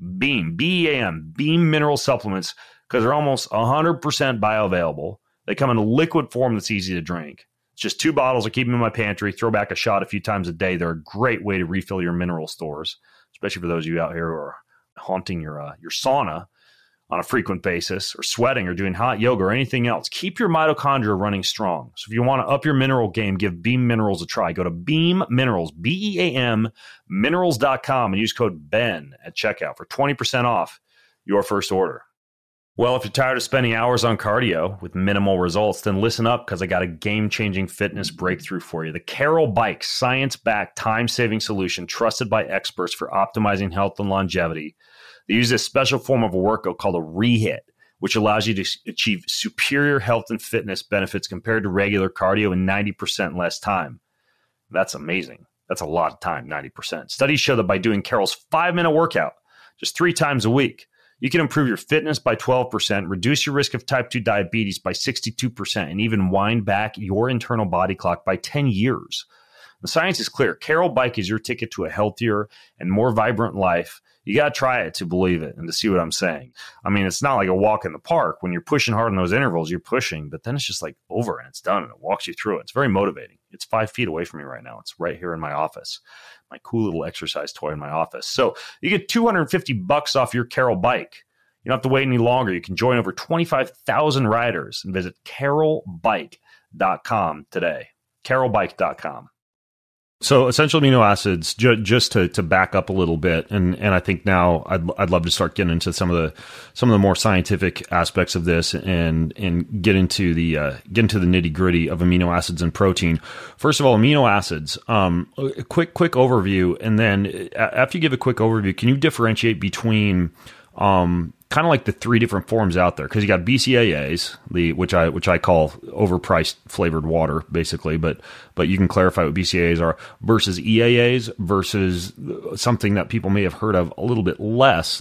B-E-A-M, Beam mineral supplements because they're almost 100% bioavailable. They come in a liquid form that's easy to drink. It's just 2 bottles. I keep them in my pantry, throw back a shot a few times a day. They're a great way to refill your mineral stores, especially for those of you out here who are haunting your sauna on a frequent basis, or sweating or doing hot yoga or anything else. Keep your mitochondria running strong. So if you want to up your mineral game, give Beam Minerals a try. Go to Beam Minerals, B-E-A-M, minerals.com, and use code BEN at checkout for 20% off your first order. Well, if you're tired of spending hours on cardio with minimal results, then listen up, because I got a game-changing fitness breakthrough for you. The Carol Bike, science-backed, time-saving solution trusted by experts for optimizing health and longevity. They use this special form of a workout called a rehit, which allows you to achieve superior health and fitness benefits compared to regular cardio in 90% less time. That's amazing. That's a lot of time, 90%. Studies show that by doing Carol's 5-minute workout just 3 times a week, you can improve your fitness by 12%, reduce your risk of type 2 diabetes by 62%, and even wind back your internal body clock by 10 years. The science is clear. Carol Bike is your ticket to a healthier and more vibrant life. You got to try it to believe it and to see what I'm saying. I mean, it's not like a walk in the park. When you're pushing hard in those intervals, you're pushing, but then it's just like over and it's done and it walks you through it. It's very motivating. It's 5 feet away from me right now. It's right here in my office, my cool little exercise toy in my office. So you get $250 off your Carol Bike. You don't have to wait any longer. You can join over 25,000 riders and visit carolbike.com today. carolbike.com. So essential amino acids, just to back up a little bit, and I think now I'd love to start getting into some of the more scientific aspects of this and get into the nitty gritty of amino acids and protein. First of all, amino acids. A quick overview, and then after you give a quic overview, can you differentiate between kind of like the 3 different forms out there? Because you got BCAAs, which I call overpriced flavored water, basically, but you can clarify what BCAAs are, versus EAAs, versus something that people may have heard of a little bit less,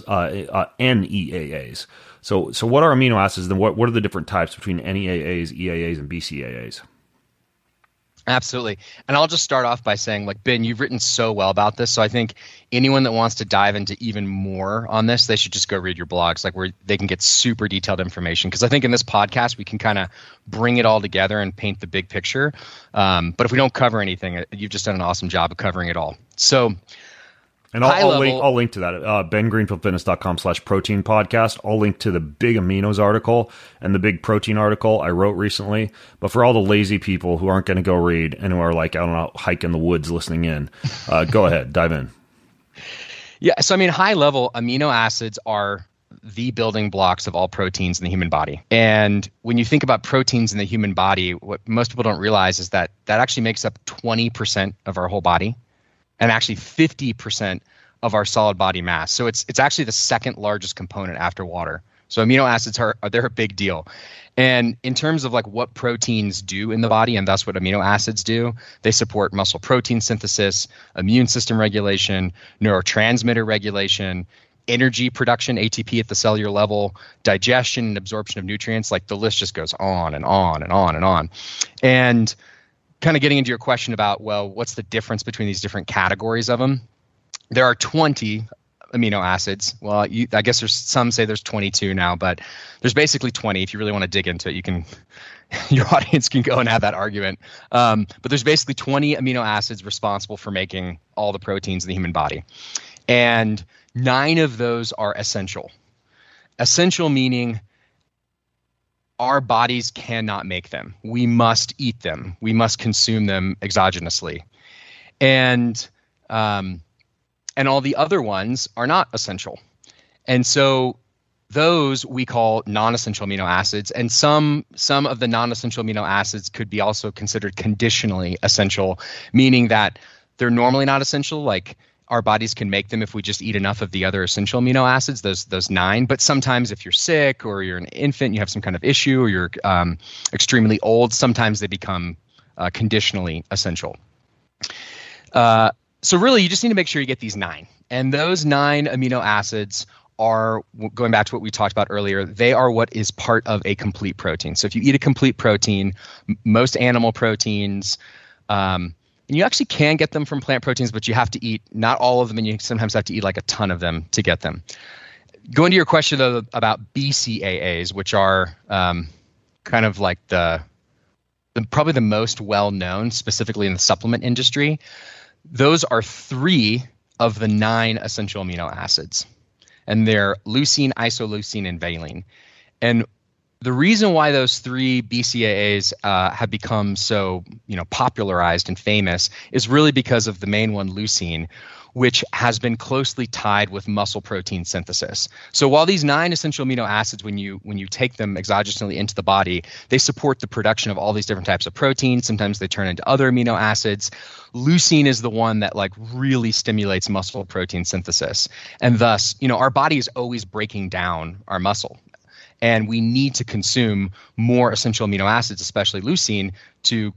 NEAAs. So what are amino acids, and what are the different types between NEAAs, EAAs, and BCAAs? Absolutely. And I'll just start off by saying, like, Ben, you've written so well about this. So I think anyone that wants to dive into even more on this, they should just go read your blogs, like where they can get super detailed information. Because I think in this podcast, we can kind of bring it all together and paint the big picture. But if we don't cover anything, you've just done an awesome job of covering it all. So, and I'll link to that. bengreenfieldfitness.com/protein podcast. I'll link to the big aminos article and the big protein article I wrote recently. But for all the lazy people who aren't going to go read and who are like, I don't know, hike in the woods listening in, go ahead, dive in. Yeah. So, I mean, high level amino acids are the building blocks of all proteins in the human body. And when you think about proteins in the human body, what most people don't realize is that actually makes up 20% of our whole body, and actually 50% of our solid body mass. So it's actually the second largest component after water. So amino acids they're a big deal. And in terms of like what proteins do in the body, and that's what amino acids do, they support muscle protein synthesis, immune system regulation, neurotransmitter regulation, energy production, ATP at the cellular level, digestion and absorption of nutrients. Like the list just goes on and on and on and on. And kind of getting into your question about, well, what's the difference between these different categories of them? There are 20 amino acids. Well, I guess there's some say there's 22 now, but there's basically 20. If you really want to dig into it, your audience can go and have that argument. But there's basically 20 amino acids responsible for making all the proteins in the human body. And 9 of those are essential. Essential meaning our bodies cannot make them. We must eat them. We must consume them exogenously. And all the other ones are not essential. And so those we call non-essential amino acids. And some of the non-essential amino acids could be also considered conditionally essential, meaning that they're normally not essential, like our bodies can make them if we just eat enough of the other essential amino acids, those 9. But sometimes if you're sick or you're an infant, you have some kind of issue, or you're extremely old, sometimes they become conditionally essential. So really, you just need to make sure you get these 9. And those 9 amino acids are, going back to what we talked about earlier, they are what is part of a complete protein. So if you eat a complete protein, most animal proteins, and you actually can get them from plant proteins, but you have to eat not all of them, and you sometimes have to eat like a ton of them to get them. Going to your question though about BCAAs, which are kind of like probably the most well known, specifically in the supplement industry. Those are 3 of the 9 essential amino acids, and they're leucine, isoleucine, and valine. And the reason why those 3 BCAAs have become so, popularized and famous is really because of the main one, leucine, which has been closely tied with muscle protein synthesis. So while these 9 essential amino acids, when you take them exogenously into the body, they support the production of all these different types of proteins. Sometimes they turn into other amino acids. Leucine is the one that like really stimulates muscle protein synthesis. And thus, our body is always breaking down our muscle. And we need to consume more essential amino acids, especially leucine, to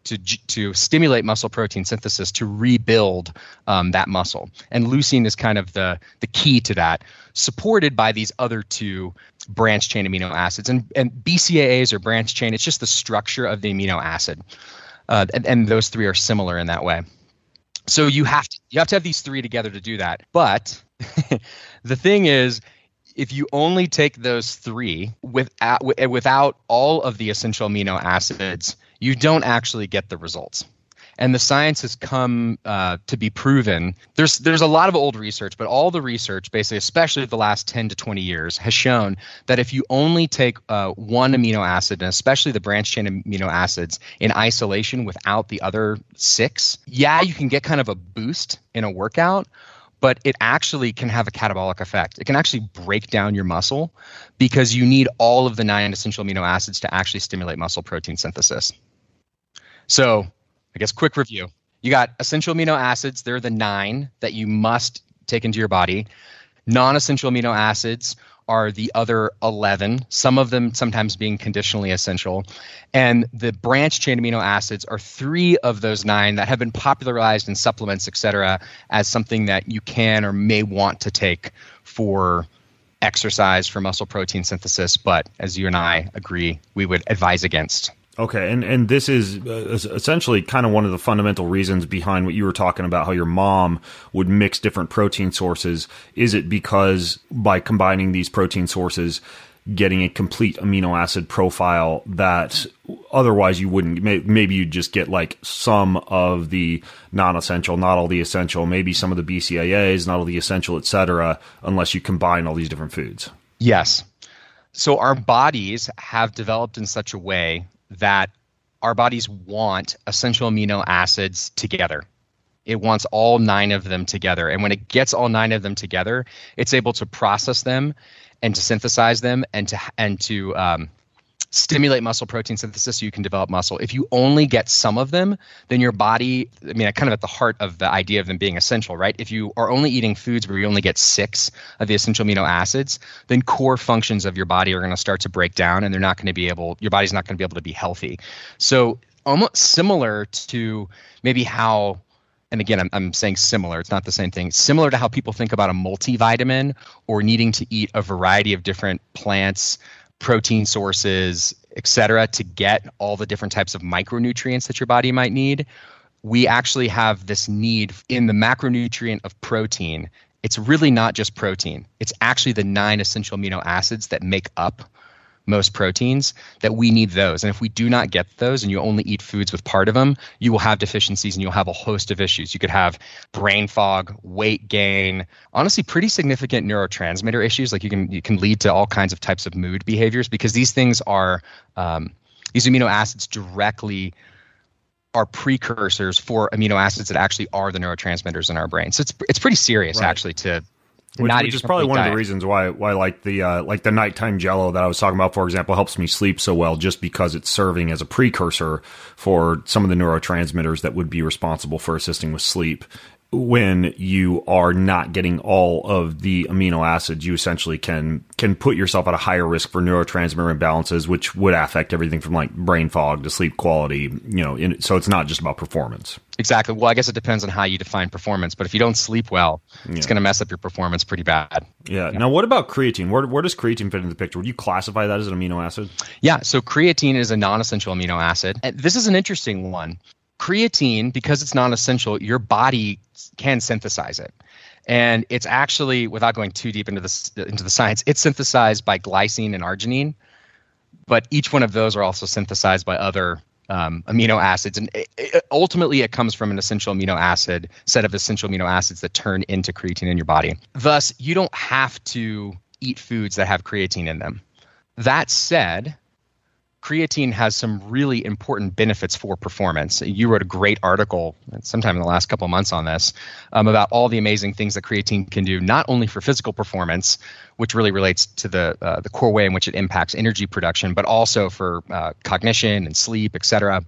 to stimulate muscle protein synthesis to rebuild that muscle. And leucine is kind of the key to that, supported by these other two branch chain amino acids. And BCAAs or branch chain, it's just the structure of the amino acid. And those three are similar in that way. So you have to have these three together to do that. But the thing is, if you only take those three without all of the essential amino acids, you don't actually get the results. And the science has come to be proven. There's a lot of old research, but all the research, basically, especially the last 10 to 20 years, has shown that if you only take one amino acid, and especially the branch chain amino acids, in isolation without the other six, you can get kind of a boost in a workout, but it actually can have a catabolic effect. It can actually break down your muscle because you need all of the 9 essential amino acids to actually stimulate muscle protein synthesis. So, I guess quick review. You got essential amino acids. They're the 9 that you must take into your body. Non-essential amino acids are the other 11, some of them sometimes being conditionally essential. And the branch chain amino acids are 3 of those 9 that have been popularized in supplements, et cetera, as something that you can or may want to take for exercise, for muscle protein synthesis. But as you and I agree, we would advise against. Okay, and this is essentially kind of one of the fundamental reasons behind what you were talking about, how your mom would mix different protein sources. Is it because by combining these protein sources, getting a complete amino acid profile that otherwise you wouldn't? Maybe you'd just get like some of the non-essential, not all the essential, maybe some of the BCAAs, not all the essential, et cetera, unless you combine all these different foods. Yes. So our bodies have developed in such a way that our bodies want essential amino acids together. It wants all 9 of them together. And when it gets all 9 of them together, it's able to process them and to synthesize them and to stimulate muscle protein synthesis so you can develop muscle. If you only get some of them, then your body, kind of at the heart of the idea of them being essential, right? If you are only eating foods where you only get 6 of the essential amino acids, then core functions of your body are going to start to break down and your body's not going to be able to be healthy. So almost similar to maybe how, and again, I'm saying similar, it's not the same thing, similar to how people think about a multivitamin or needing to eat a variety of different plants, protein sources, et cetera, to get all the different types of micronutrients that your body might need. We actually have this need in the macronutrient of protein. It's really not just protein. It's actually the 9 essential amino acids that make up most proteins, that we need those. And if we do not get those and you only eat foods with part of them, you will have deficiencies and you'll have a host of issues. You could have brain fog, weight gain, honestly pretty significant neurotransmitter issues. Like you can lead to all kinds of types of mood behaviors because these things are these amino acids directly are precursors for amino acids that actually are the neurotransmitters in our brain. So it's pretty serious, right, actually, to Which is probably one of the reasons why like the nighttime Jello that I was talking about, for example, helps me sleep so well, just because it's serving as a precursor for some of the neurotransmitters that would be responsible for assisting with sleep. When you are not getting all of the amino acids, you essentially can put yourself at a higher risk for neurotransmitter imbalances, which would affect everything from like brain fog to sleep quality. So it's not just about performance. Exactly. Well, I guess it depends on how you define performance, but if you don't sleep well, it's going to mess up your performance pretty bad. Yeah. Now, what about creatine? Where does creatine fit into the picture? Would you classify that as an amino acid? Yeah. So creatine is a non-essential amino acid. And this is an interesting one. Creatine, because it's non-essential, your body can synthesize it. And it's actually, without going too deep into the science, it's synthesized by glycine and arginine. But each one of those are also synthesized by other amino acids. And ultimately, it comes from an essential amino acid, set of essential amino acids that turn into creatine in your body. Thus, you don't have to eat foods that have creatine in them. That said, creatine has some really important benefits for performance. You wrote a great article sometime in the last couple of months on this about all the amazing things that creatine can do, not only for physical performance, which really relates to the core way in which it impacts energy production, but also for cognition and sleep, et cetera.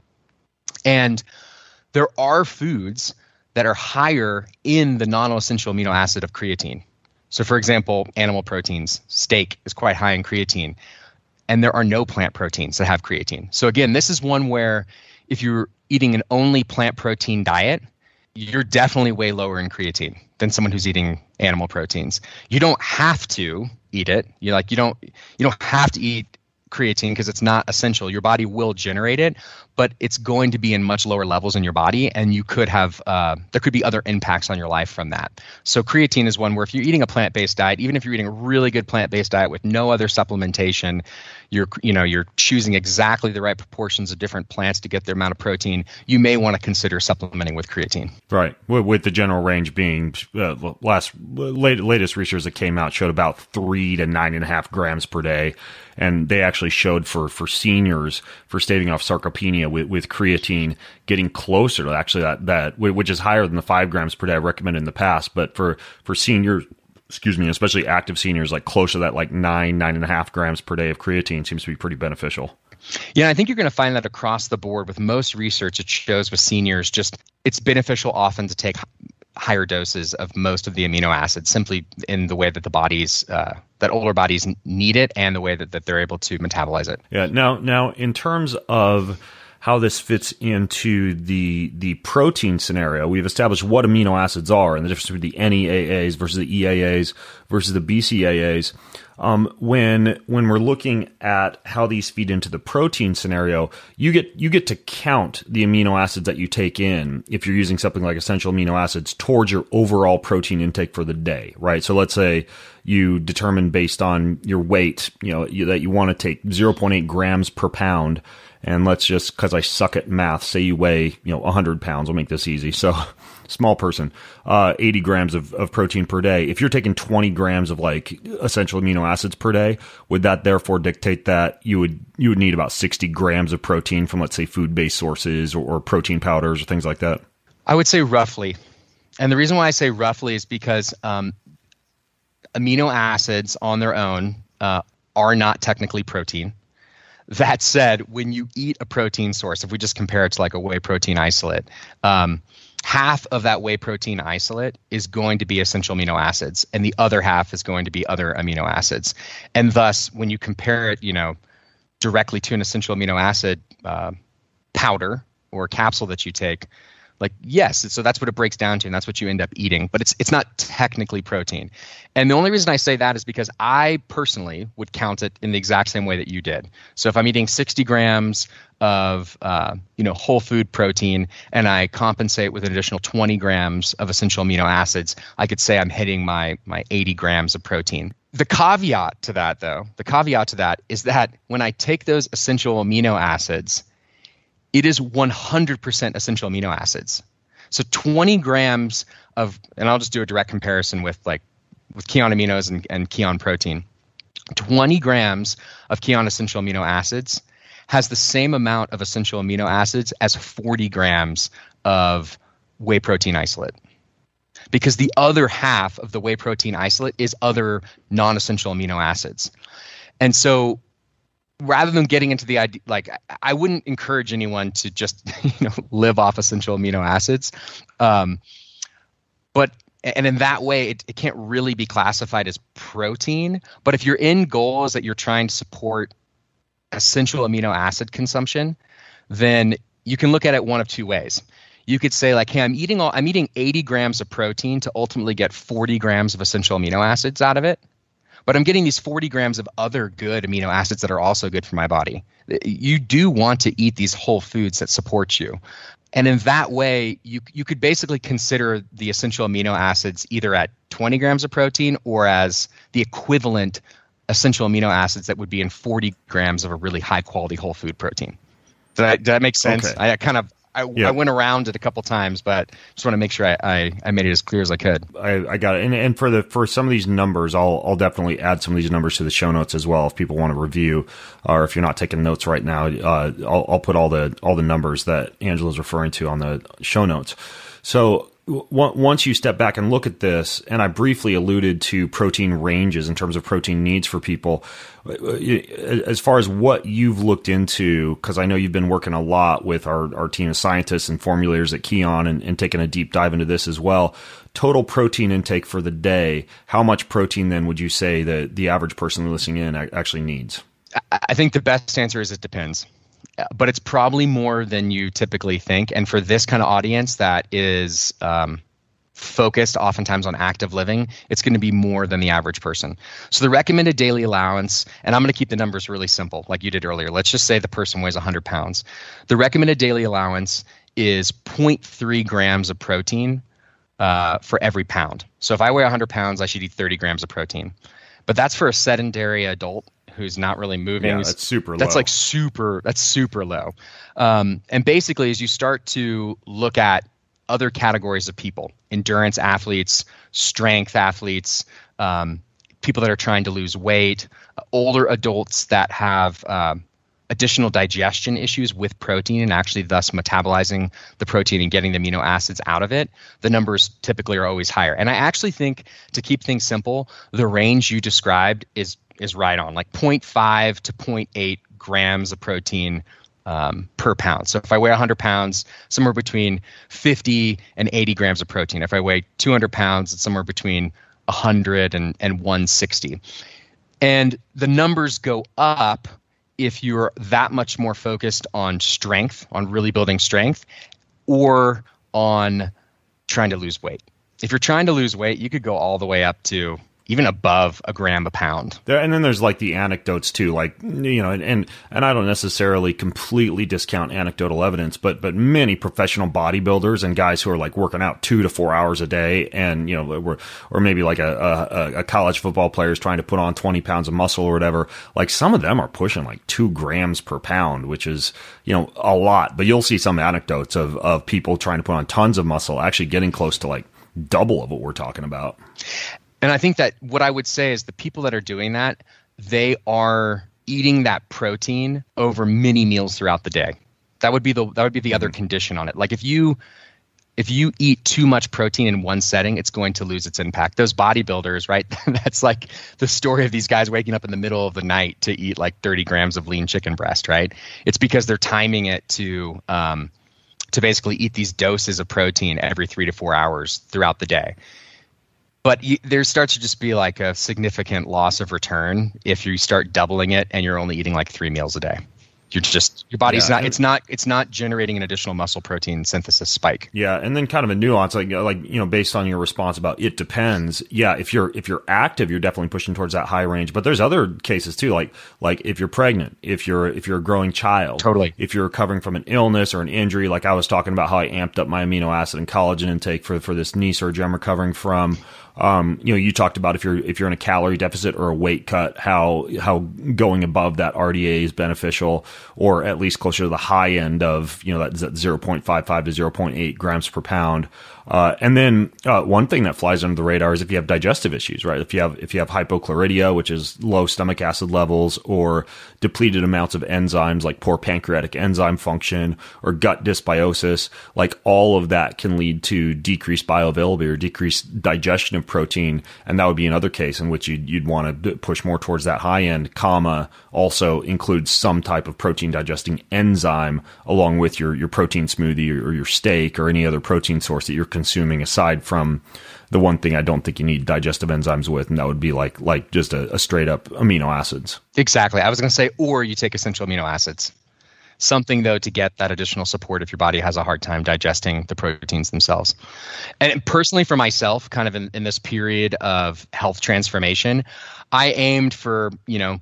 And there are foods that are higher in the non-essential amino acid of creatine. So, for example, animal proteins, steak is quite high in creatine. And there are no plant proteins that have creatine. So again, this is one where if you're eating an only plant protein diet, you're definitely way lower in creatine than someone who's eating animal proteins. You don't have to eat it. You don't have to eat creatine because it's not essential. Your body will generate it, but it's going to be in much lower levels in your body, and you could have there could be other impacts on your life from that. So creatine is one where if you're eating a plant-based diet, even if you're eating a really good plant-based diet with no other supplementation, you're choosing exactly the right proportions of different plants to get the amount of protein, you may want to consider supplementing with creatine. Right, with the general range being latest research that came out showed about 3 to 9.5 grams per day. And they actually showed for seniors, for staving off sarcopenia with creatine, getting closer to actually that which is higher than the 5 grams per day I recommended in the past. But for seniors, especially active seniors, like close to that, like 9.5 grams per day of creatine seems to be pretty beneficial. Yeah, I think you're going to find that across the board with most research. It shows with seniors, just it's beneficial often to take higher doses of most of the amino acids, simply in the way that the bodies, that older bodies need it, and the way that they're able to metabolize it. Yeah. Now, in terms of how this fits into the protein scenario, we've established what amino acids are and the difference between the NEAAs versus the EAAs versus the BCAAs. When we're looking at how these feed into the protein scenario, you get to count the amino acids that you take in if you're using something like essential amino acids towards your overall protein intake for the day, right? So let's say you determine based on your weight, that you want to take 0.8 grams per pound. And let's just, because I suck at math, say you weigh 100 pounds. We'll make this easy. So small person, 80 grams of protein per day. If you're taking 20 grams of like essential amino acids per day, would that therefore dictate that you would need about 60 grams of protein from, let's say, food-based sources or protein powders or things like that? I would say roughly. And the reason why I say roughly is because amino acids on their own are not technically protein. That said, when you eat a protein source, if we just compare it to like a whey protein isolate, half of that whey protein isolate is going to be essential amino acids, and the other half is going to be other amino acids. And thus, when you compare it, directly to an essential amino acid powder or capsule that you take, like, yes, so that's what it breaks down to, and that's what you end up eating, but it's not technically protein. And the only reason I say that is because I personally would count it in the exact same way that you did. So if I'm eating 60 grams of whole food protein and I compensate with an additional 20 grams of essential amino acids, I could say I'm hitting my 80 grams of protein. The caveat to that is that when I take those essential amino acids, it is 100% essential amino acids. So 20 grams of, and I'll just do a direct comparison with Kion aminos and Kion protein. 20 grams of Kion essential amino acids has the same amount of essential amino acids as 40 grams of whey protein isolate. Because the other half of the whey protein isolate is other non-essential amino acids. And so rather than getting into the idea, like, I wouldn't encourage anyone to just live off essential amino acids, but in that way, it can't really be classified as protein. But if your end goal is that you're trying to support essential amino acid consumption, then you can look at it one of two ways. You could say, like, hey, I'm eating 80 grams of protein to ultimately get 40 grams of essential amino acids out of it. But I'm getting these 40 grams of other good amino acids that are also good for my body. You do want to eat these whole foods that support you. And in that way, you could basically consider the essential amino acids either at 20 grams of protein or as the equivalent essential amino acids that would be in 40 grams of a really high quality whole food protein. Did that make sense? Okay. I went around it a couple times, but just want to make sure I made it as clear as I could. I got it. And for some of these numbers, I'll definitely add some of these numbers to the show notes as well if people want to review, or if you're not taking notes right now, I'll put all the numbers that Angela's referring to on the show notes. So once you step back and look at this, and I briefly alluded to protein ranges in terms of protein needs for people, as far as what you've looked into, because I know you've been working a lot with our team of scientists and formulators at Kion and taking a deep dive into this as well. Total protein intake for the day, how much protein then would you say that the average person listening in actually needs? I think the best answer is it depends. but it's probably more than you typically think. And for this kind of audience that is focused oftentimes on active living, it's going to be more than the average person. So the recommended daily allowance, and I'm going to keep the numbers really simple like you did earlier. Let's just say the person weighs 100 pounds. The recommended daily allowance is 0.3 grams of protein for every pound. So if I weigh 100 pounds, I should eat 30 grams of protein. But that's for a sedentary adult who's not really moving. Yeah, that's super low. That's super low. And basically, as you start to look at other categories of people, endurance athletes, strength athletes, people that are trying to lose weight, older adults that have additional digestion issues with protein and actually thus metabolizing the protein and getting the amino acids out of it, the numbers typically are always higher. And I actually think, to keep things simple, the range you described is right on, like 0.5 to 0.8 grams of protein per pound. So if I weigh 100 pounds, somewhere between 50 and 80 grams of protein. If I weigh 200 pounds, it's somewhere between 100 and 160. And the numbers go up if you're that much more focused on strength, on really building strength, or on trying to lose weight. If you're trying to lose weight, you could go all the way up to even above a gram a pound. And then there's like the anecdotes too, like, you know, and I don't necessarily completely discount anecdotal evidence, but many professional bodybuilders and guys who are like working out 2 to 4 hours a day, and, you know, or maybe like a college football player is trying to put on 20 pounds of muscle or whatever. Like some of them are pushing like 2 grams per pound, which is, you know, a lot. But you'll see some anecdotes of people trying to put on tons of muscle, actually getting close to like double of what we're talking about. And I think that what I would say is the people that are doing that, they are eating that protein over many meals throughout the day. That would be the other condition on it. Like if you eat too much protein in one setting, it's going to lose its impact. Those bodybuilders, right? That's like the story of these guys waking up in the middle of the night to eat like 30 grams of lean chicken breast, right? It's because they're timing it to basically eat these doses of protein every 3 to 4 hours throughout the day. But there starts to just be like a significant loss of return if you start doubling it and you're only eating like 3 meals a day. Your body's it's not generating an additional muscle protein synthesis spike. Yeah, and then kind of a nuance, like you know, based on your response about it depends. Yeah, if you're active, you're definitely pushing towards that high range. But there's other cases too, like if you're pregnant, if you're a growing child, totally. If you're recovering from an illness or an injury, like I was talking about how I amped up my amino acid and collagen intake for this knee surgery I'm recovering from. You know, you talked about if you're in a calorie deficit or a weight cut, how going above that RDA is beneficial, or at least closer to the high end of, you know, that 0.55 to 0.8 grams per pound. And then one thing that flies under the radar is if you have digestive issues, right? If you have hypochlorhydria, which is low stomach acid levels, or depleted amounts of enzymes like poor pancreatic enzyme function or gut dysbiosis, like all of that can lead to decreased bioavailability or decreased digestion of protein. And that would be another case in which you'd want to push more towards that high end, also includes some type of protein digesting enzyme along with your protein smoothie or your steak or any other protein source that you're consuming, aside from the one thing I don't think you need digestive enzymes with, and that would be like just a straight up amino acids. Exactly. I was going to say, or you take essential amino acids. Something, though, to get that additional support if your body has a hard time digesting the proteins themselves. And personally, for myself, kind of in this period of health transformation, I aimed for,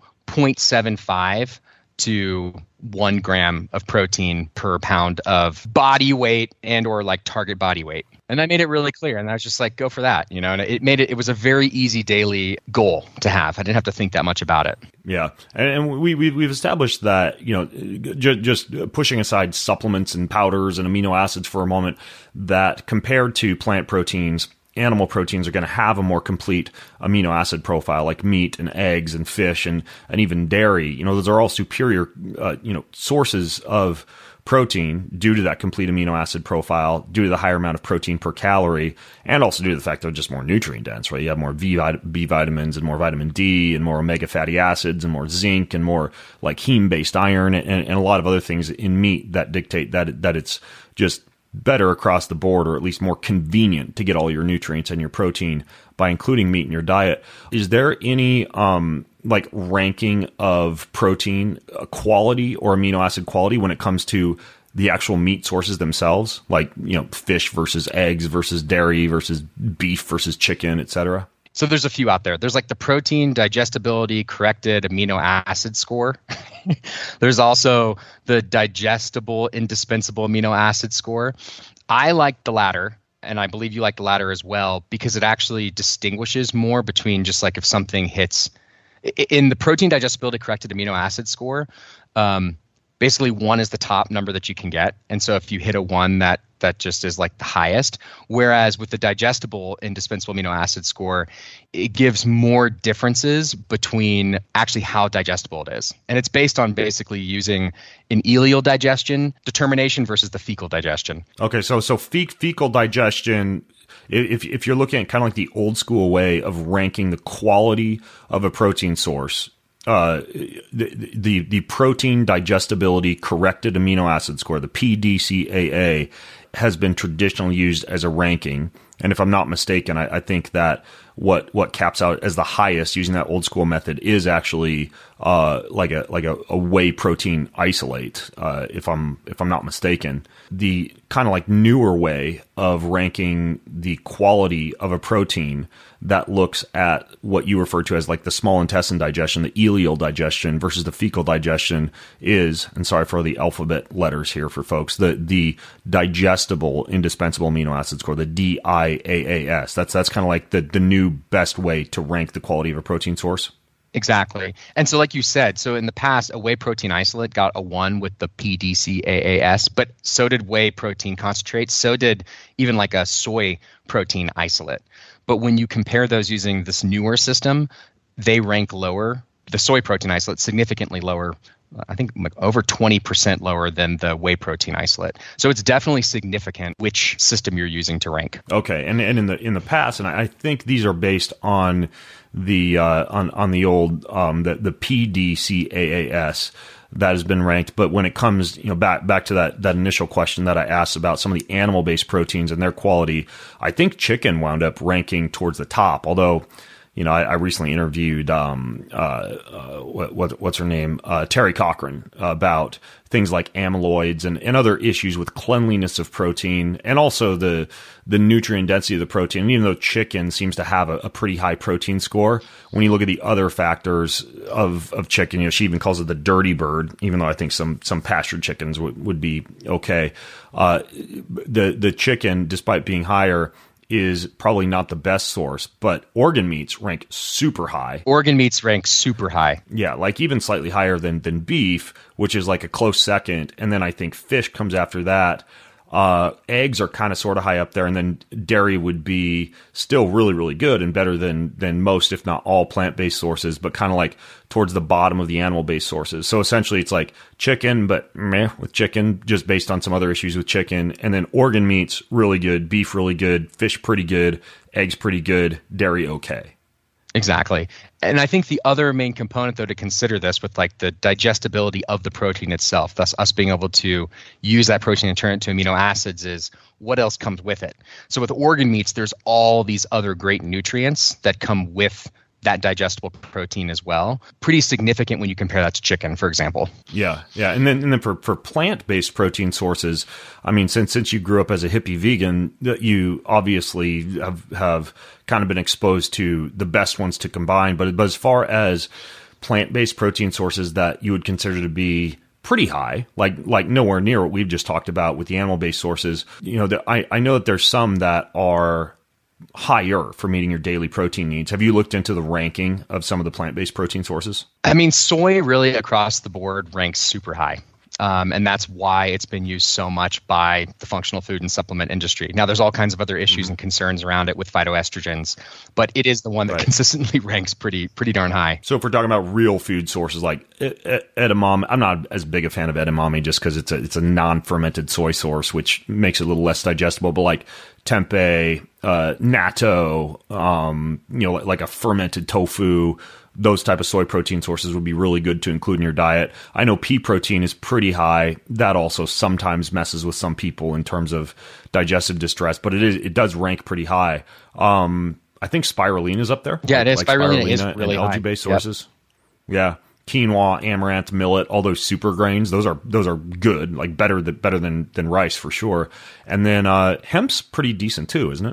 0.75 to 1 gram of protein per pound of body weight and or like target body weight. And I made it really clear. And I was just like, go for that, and it was a very easy daily goal to have. I didn't have to think that much about it. Yeah. And we've established that, just pushing aside supplements and powders and amino acids for a moment, that compared to plant proteins, animal proteins are going to have a more complete amino acid profile, like meat and eggs and fish and even dairy. Those are all superior, sources of protein due to that complete amino acid profile, due to the higher amount of protein per calorie, and also due to the fact they're just more nutrient dense, right? You have more B vitamins and more vitamin D and more omega fatty acids and more zinc and more like heme-based iron and a lot of other things in meat that dictate that it's just better across the board, or at least more convenient to get all your nutrients and your protein by including meat in your diet. Is there any like ranking of protein quality or amino acid quality when it comes to the actual meat sources themselves, like, fish versus eggs versus dairy versus beef versus chicken, etc.? So there's a few out there. There's like the protein digestibility corrected amino acid score. There's also the digestible indispensable amino acid score. I like the latter, and I believe you like the latter as well, because it actually distinguishes more between just like if something hits in the protein digestibility corrected amino acid score. Basically, 1 is the top number that you can get. And so if you hit a 1, that just is like the highest. Whereas with the digestible indispensable amino acid score, it gives more differences between actually how digestible it is. And it's based on basically using an ileal digestion determination versus the fecal digestion. Okay, so fecal digestion, if you're looking at kind of like the old school way of ranking the quality of a protein source, the protein digestibility corrected amino acid score, the PDCAA, has been traditionally used as a ranking. And if I'm not mistaken, I think that what caps out as the highest using that old school method is actually like a whey protein isolate. If I'm not mistaken, the kind of like newer way of ranking the quality of a protein that looks at what you refer to as like the small intestine digestion, the ileal digestion versus the fecal digestion is, and sorry for the alphabet letters here for folks, the digestible indispensable amino acid score, the DIAAS. That's kind of like the new best way to rank the quality of a protein source. Exactly. And so like you said, so in the past, a whey protein isolate got a 1 with the PDCAAS, but so did whey protein concentrate. So did even like a soy protein isolate. But when you compare those using this newer system, they rank lower. The soy protein isolate significantly lower, I think over 20% lower than the whey protein isolate. So it's definitely significant which system you're using to rank. Okay, and in the past, and I think these are based on the on the old the PDCAAS that has been ranked. But when it comes, back to that initial question that I asked about some of the animal-based proteins and their quality, I think chicken wound up ranking towards the top. Although, I recently interviewed what's her name, Terry Cochran, about things like amyloids and other issues with cleanliness of protein and also the nutrient density of the protein. And even though chicken seems to have a pretty high protein score, when you look at the other factors of chicken, she even calls it the dirty bird, even though I think some pastured chickens would be okay. The chicken, despite being higher, is probably not the best source, but organ meats rank super high. Organ meats rank super high. Yeah, like even slightly higher than beef, which is like a close second. And then I think fish comes after that. Eggs are kind of sort of high up there, and then dairy would be still really, really good and better than most, if not all, plant-based sources, but kind of like towards the bottom of the animal-based sources. So essentially it's like chicken, but meh with chicken, just based on some other issues with chicken. And then organ meats, really good. Beef, really good. Fish, pretty good. Eggs, pretty good. Dairy, okay. Exactly. And I think the other main component, though, to consider this with like the digestibility of the protein itself, thus us being able to use that protein and turn it to amino acids, is what else comes with it. So with organ meats, there's all these other great nutrients that come with that digestible protein as well. Pretty significant when you compare that to chicken, for example. Yeah. And then for plant-based protein sources, I mean, since you grew up as a hippie vegan, you obviously have kind of been exposed to the best ones to combine. But as far as plant-based protein sources that you would consider to be pretty high, like nowhere near what we've just talked about with the animal-based sources, I know that there's some that are higher for meeting your daily protein needs. Have you looked into the ranking of some of the plant-based protein sources? I mean, soy really across the board ranks super high. And that's why it's been used so much by the functional food and supplement industry. Now, there's all kinds of other issues and concerns around it with phytoestrogens, but it is the one that consistently ranks pretty darn high. So if we're talking about real food sources like edamame, I'm not as big a fan of edamame just because it's a non-fermented soy source, which makes it a little less digestible. But like tempeh, natto, like a fermented tofu, those type of soy protein sources would be really good to include in your diet. I know pea protein is pretty high. That also sometimes messes with some people in terms of digestive distress, but it does rank pretty high. I think spirulina is up there. Yeah, it is. Like spirulina is really high. Algae-based sources. Yeah. Quinoa, amaranth, millet, all those super grains, those are good, like better than rice for sure. And then hemp's pretty decent too, isn't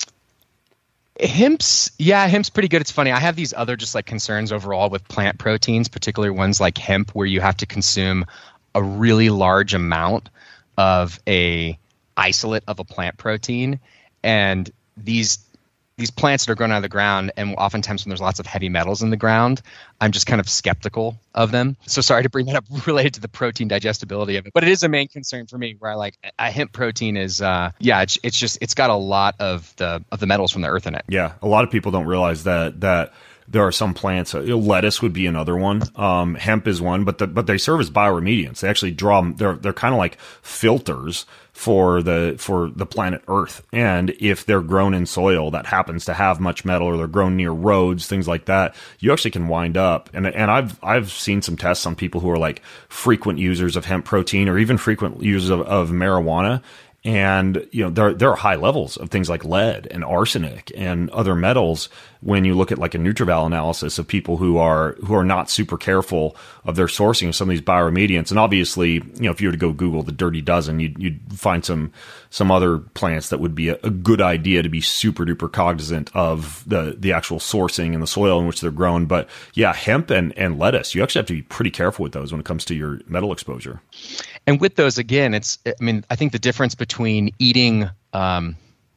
it? Hemp's pretty good. It's funny. I have these other just like concerns overall with plant proteins, particularly ones like hemp, where you have to consume a really large amount of a isolate of a plant protein. And these plants that are grown out of the ground, and oftentimes when there's lots of heavy metals in the ground, I'm just kind of skeptical of them. So sorry to bring that up related to the protein digestibility of it, but it is a main concern for me. Where I like a hemp protein is, it's got a lot of the metals from the earth in it. Yeah, a lot of people don't realize that there are some plants. Lettuce would be another one. Hemp is one, but they serve as bioremediants. They actually draw. They're kind of like filters for the planet Earth. And if they're grown in soil that happens to have much metal, or they're grown near roads, things like that, you actually can wind up. And I've seen some tests on people who are like frequent users of hemp protein, or even frequent users of marijuana. And, there are high levels of things like lead and arsenic and other metals when you look at like a Nutrival analysis of people who are not super careful of their sourcing of some of these bioremediants. And obviously, if you were to go Google the dirty dozen, you'd find some other plants that would be a good idea to be super duper cognizant of the actual sourcing and the soil in which they're grown. But yeah, hemp and lettuce, you actually have to be pretty careful with those when it comes to your metal exposure. And with those, again, I think the difference between eating, a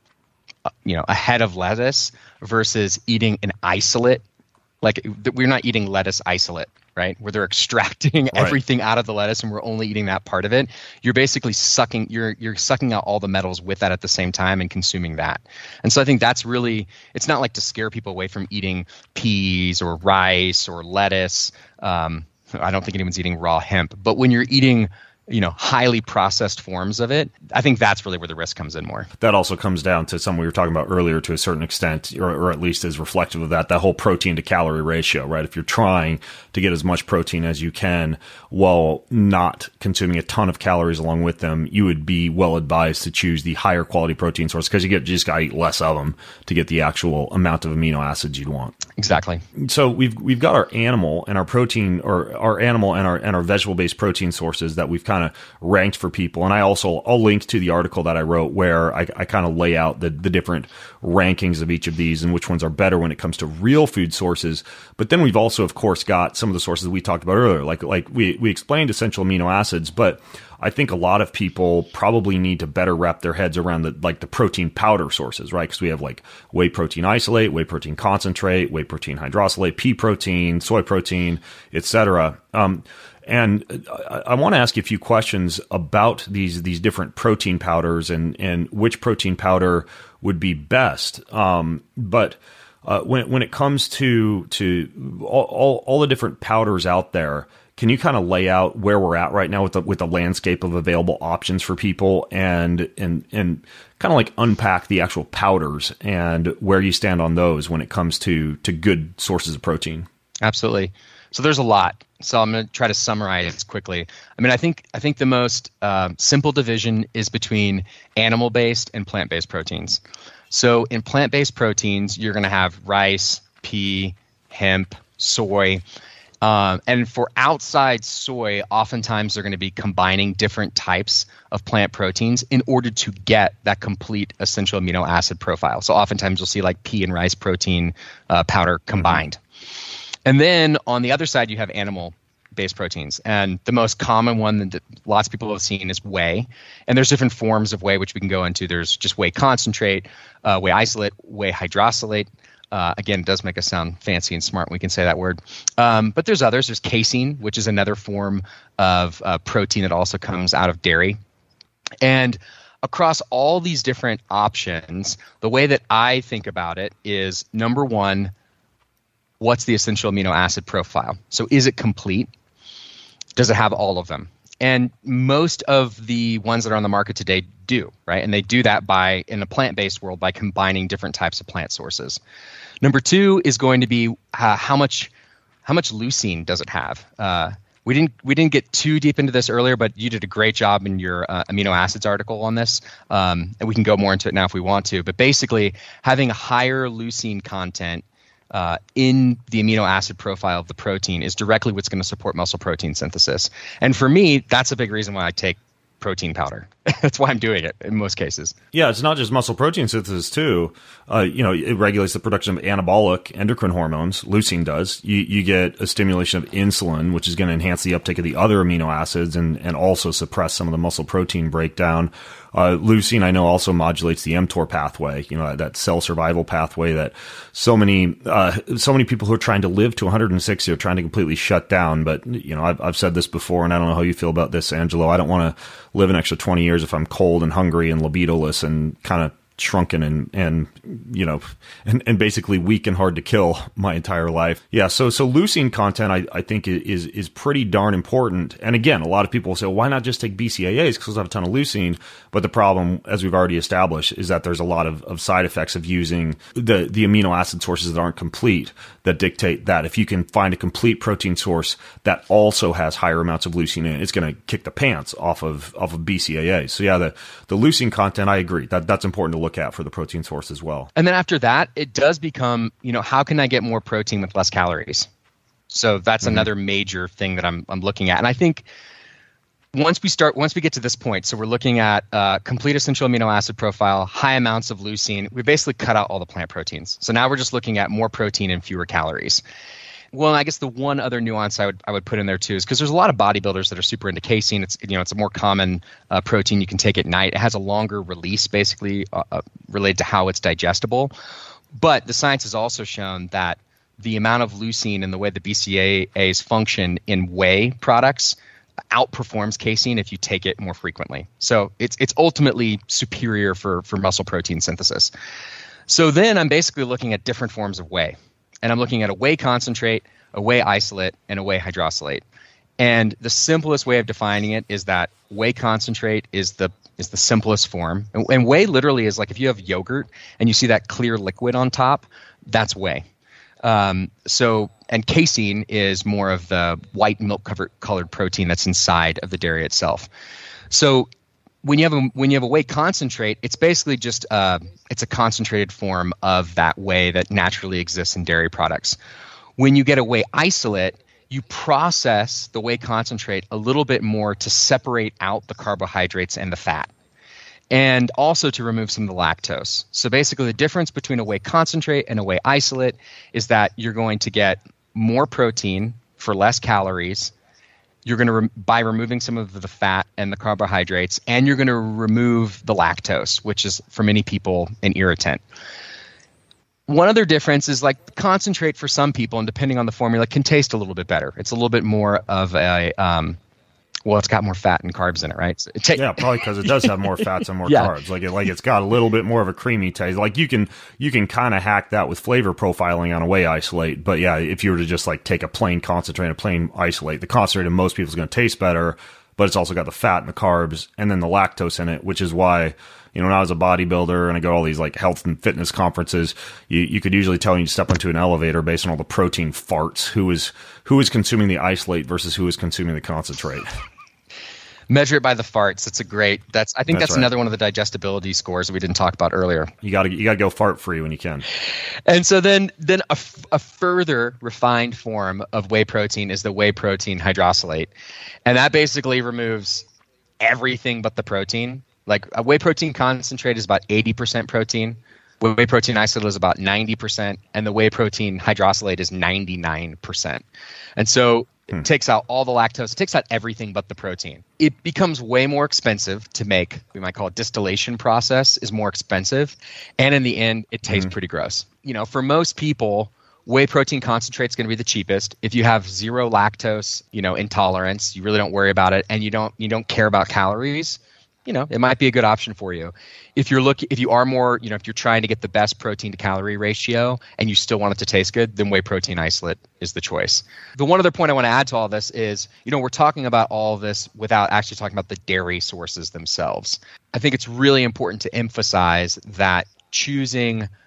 head of lettuce versus eating an isolate, like we're not eating lettuce isolate, right? Where they're extracting everything out of the lettuce and we're only eating that part of it. You're basically you're sucking out all the metals with that at the same time and consuming that. And so I think that's really, it's not like to scare people away from eating peas or rice or lettuce. I don't think anyone's eating raw hemp, but when you're eating highly processed forms of it, I think that's really where the risk comes in more. That also comes down to something we were talking about earlier to a certain extent, or at least is reflective of that whole protein to calorie ratio, right? If you're trying to get as much protein as you can while not consuming a ton of calories along with them, you would be well advised to choose the higher quality protein source, because you just got to eat less of them to get the actual amount of amino acids you'd want. Exactly. So we've got our animal and our protein, or our animal and our vegetable based protein sources that we've kind of ranked for people. And I'll link to the article that I wrote where I kind of lay out the different rankings of each of these and which ones are better when it comes to real food sources. But then we've also, of course, got some of the sources we talked about earlier, like we explained essential amino acids, but I think a lot of people probably need to better wrap their heads around the protein powder sources, right? Because we have like whey protein isolate, whey protein concentrate, whey protein hydrolysate, pea protein, soy protein, etc. And I want to ask you a few questions about these different protein powders and which protein powder would be best. But when it comes to all the different powders out there, can you kind of lay out where we're at right now with the landscape of available options for people, and kind of like unpack the actual powders and where you stand on those when it comes to good sources of protein? Absolutely. So there's a lot. So I'm going to try to summarize it quickly. I mean, I think the most simple division is between animal-based and plant-based proteins. So in plant-based proteins, you're going to have rice, pea, hemp, soy. And for outside soy, oftentimes they're going to be combining different types of plant proteins in order to get that complete essential amino acid profile. So oftentimes you'll see like pea and rice protein powder combined. And then on the other side, you have animal-based proteins. And the most common one that lots of people have seen is whey. And there's different forms of whey, which we can go into. There's just whey concentrate, whey isolate, whey hydrolysate. Again, it does make us sound fancy and smart when we can say that word. But there's others. There's casein, which is another form of protein that also comes out of dairy. And across all these different options, the way that I think about it is, number one, what's the essential amino acid profile? So is it complete? Does it have all of them? And most of the ones that are on the market today do, right? And they do that in a plant-based world, by combining different types of plant sources. Number two is going to be how much leucine does it have? We didn't get too deep into this earlier, but you did a great job in your amino acids article on this, and we can go more into it now if we want to. But basically, having a higher leucine content in the amino acid profile of the protein is directly what's going to support muscle protein synthesis. And for me, that's a big reason why I take protein powder. That's why I'm doing it in most cases. Yeah, it's not just muscle protein synthesis too. It regulates the production of anabolic endocrine hormones. Leucine does. You get a stimulation of insulin, which is going to enhance the uptake of the other amino acids and also suppress some of the muscle protein breakdown. Leucine, I know, also modulates the mTOR pathway, that cell survival pathway that so many people who are trying to live to 160 are trying to completely shut down. But, I've said this before, and I don't know how you feel about this, Angelo. I don't want to live an extra 20 years if I'm cold and hungry and libidoless and kind of shrunken and basically weak and hard to kill my entire life. Yeah, so leucine content I think is pretty darn important. And again, a lot of people will say, well, why not just take BCAAs because I have a ton of leucine? But the problem, as we've already established, is that there's a lot of side effects of using the amino acid sources that aren't complete that dictate that if you can find a complete protein source that also has higher amounts of leucine in it, it's going to kick the pants off of BCAA. So yeah, the leucine content, I agree that's important to look at for the protein source as well. And then after that, it does become, how can I get more protein with less calories? So that's another major thing that I'm looking at. And I think once we get to this point, so we're looking at complete essential amino acid profile, high amounts of leucine, we basically cut out all the plant proteins. So now we're just looking at more protein and fewer calories. Well, I guess the one other nuance I would put in there too is because there's a lot of bodybuilders that are super into casein. It's it's a more common protein you can take at night. It has a longer release, basically related to how it's digestible. But the science has also shown that the amount of leucine and the way the BCAAs function in whey products outperforms casein if you take it more frequently. So it's ultimately superior for muscle protein synthesis. So then I'm basically looking at different forms of whey. And I'm looking at a whey concentrate, a whey isolate, and a whey hydrolysate. And the simplest way of defining it is that whey concentrate is the simplest form. And whey literally is like if you have yogurt and you see that clear liquid on top, that's whey. And casein is more of the white milk colored protein that's inside of the dairy itself. So when you have a whey concentrate, it's basically just it's a concentrated form of that whey that naturally exists in dairy products. When you get a whey isolate, you process the whey concentrate a little bit more to separate out the carbohydrates and the fat, and also to remove some of the lactose. So basically the difference between a whey concentrate and a whey isolate is that you're going to get more protein for less calories. You're going to, by removing some of the fat and the carbohydrates, and you're going to remove the lactose, which is for many people an irritant. One other difference is like concentrate for some people, and depending on the formula, can taste a little bit better. It's a little bit more of a, it's got more fat and carbs in it, right? So yeah, probably because it does have more fats and more carbs. Like it's got a little bit more of a creamy taste. Like you can kind of hack that with flavor profiling on a whey isolate. But yeah, if you were to just like take a plain concentrate and a plain isolate, the concentrate in most people is going to taste better, but it's also got the fat and the carbs and then the lactose in it, which is why, when I was a bodybuilder and I go to all these like health and fitness conferences, you could usually tell when you step into an elevator based on all the protein farts who is consuming the isolate versus who is consuming the concentrate. Measure it by the farts. I think that's right. Another one of the digestibility scores that we didn't talk about earlier. You got to go fart free when you can. And so then a further refined form of whey protein is the whey protein hydrolysate. And that basically removes everything but the protein. Like a whey protein concentrate is about 80% protein. Whey protein isolate is about 90%, and the whey protein hydrolysate is 99%. And so it takes out all the lactose. It takes out everything but the protein. It becomes way more expensive to make. We might call it distillation process is more expensive. And in the end, it tastes pretty gross. For most people, whey protein concentrate is going to be the cheapest. If you have zero lactose, intolerance, you really don't worry about it, and you don't care about calories, it might be a good option for you. If you're trying to get the best protein to calorie ratio and you still want it to taste good, then whey protein isolate is the choice. The one other point I want to add to all this is, we're talking about all of this without actually talking about the dairy sources themselves. I think it's really important to emphasize that choosing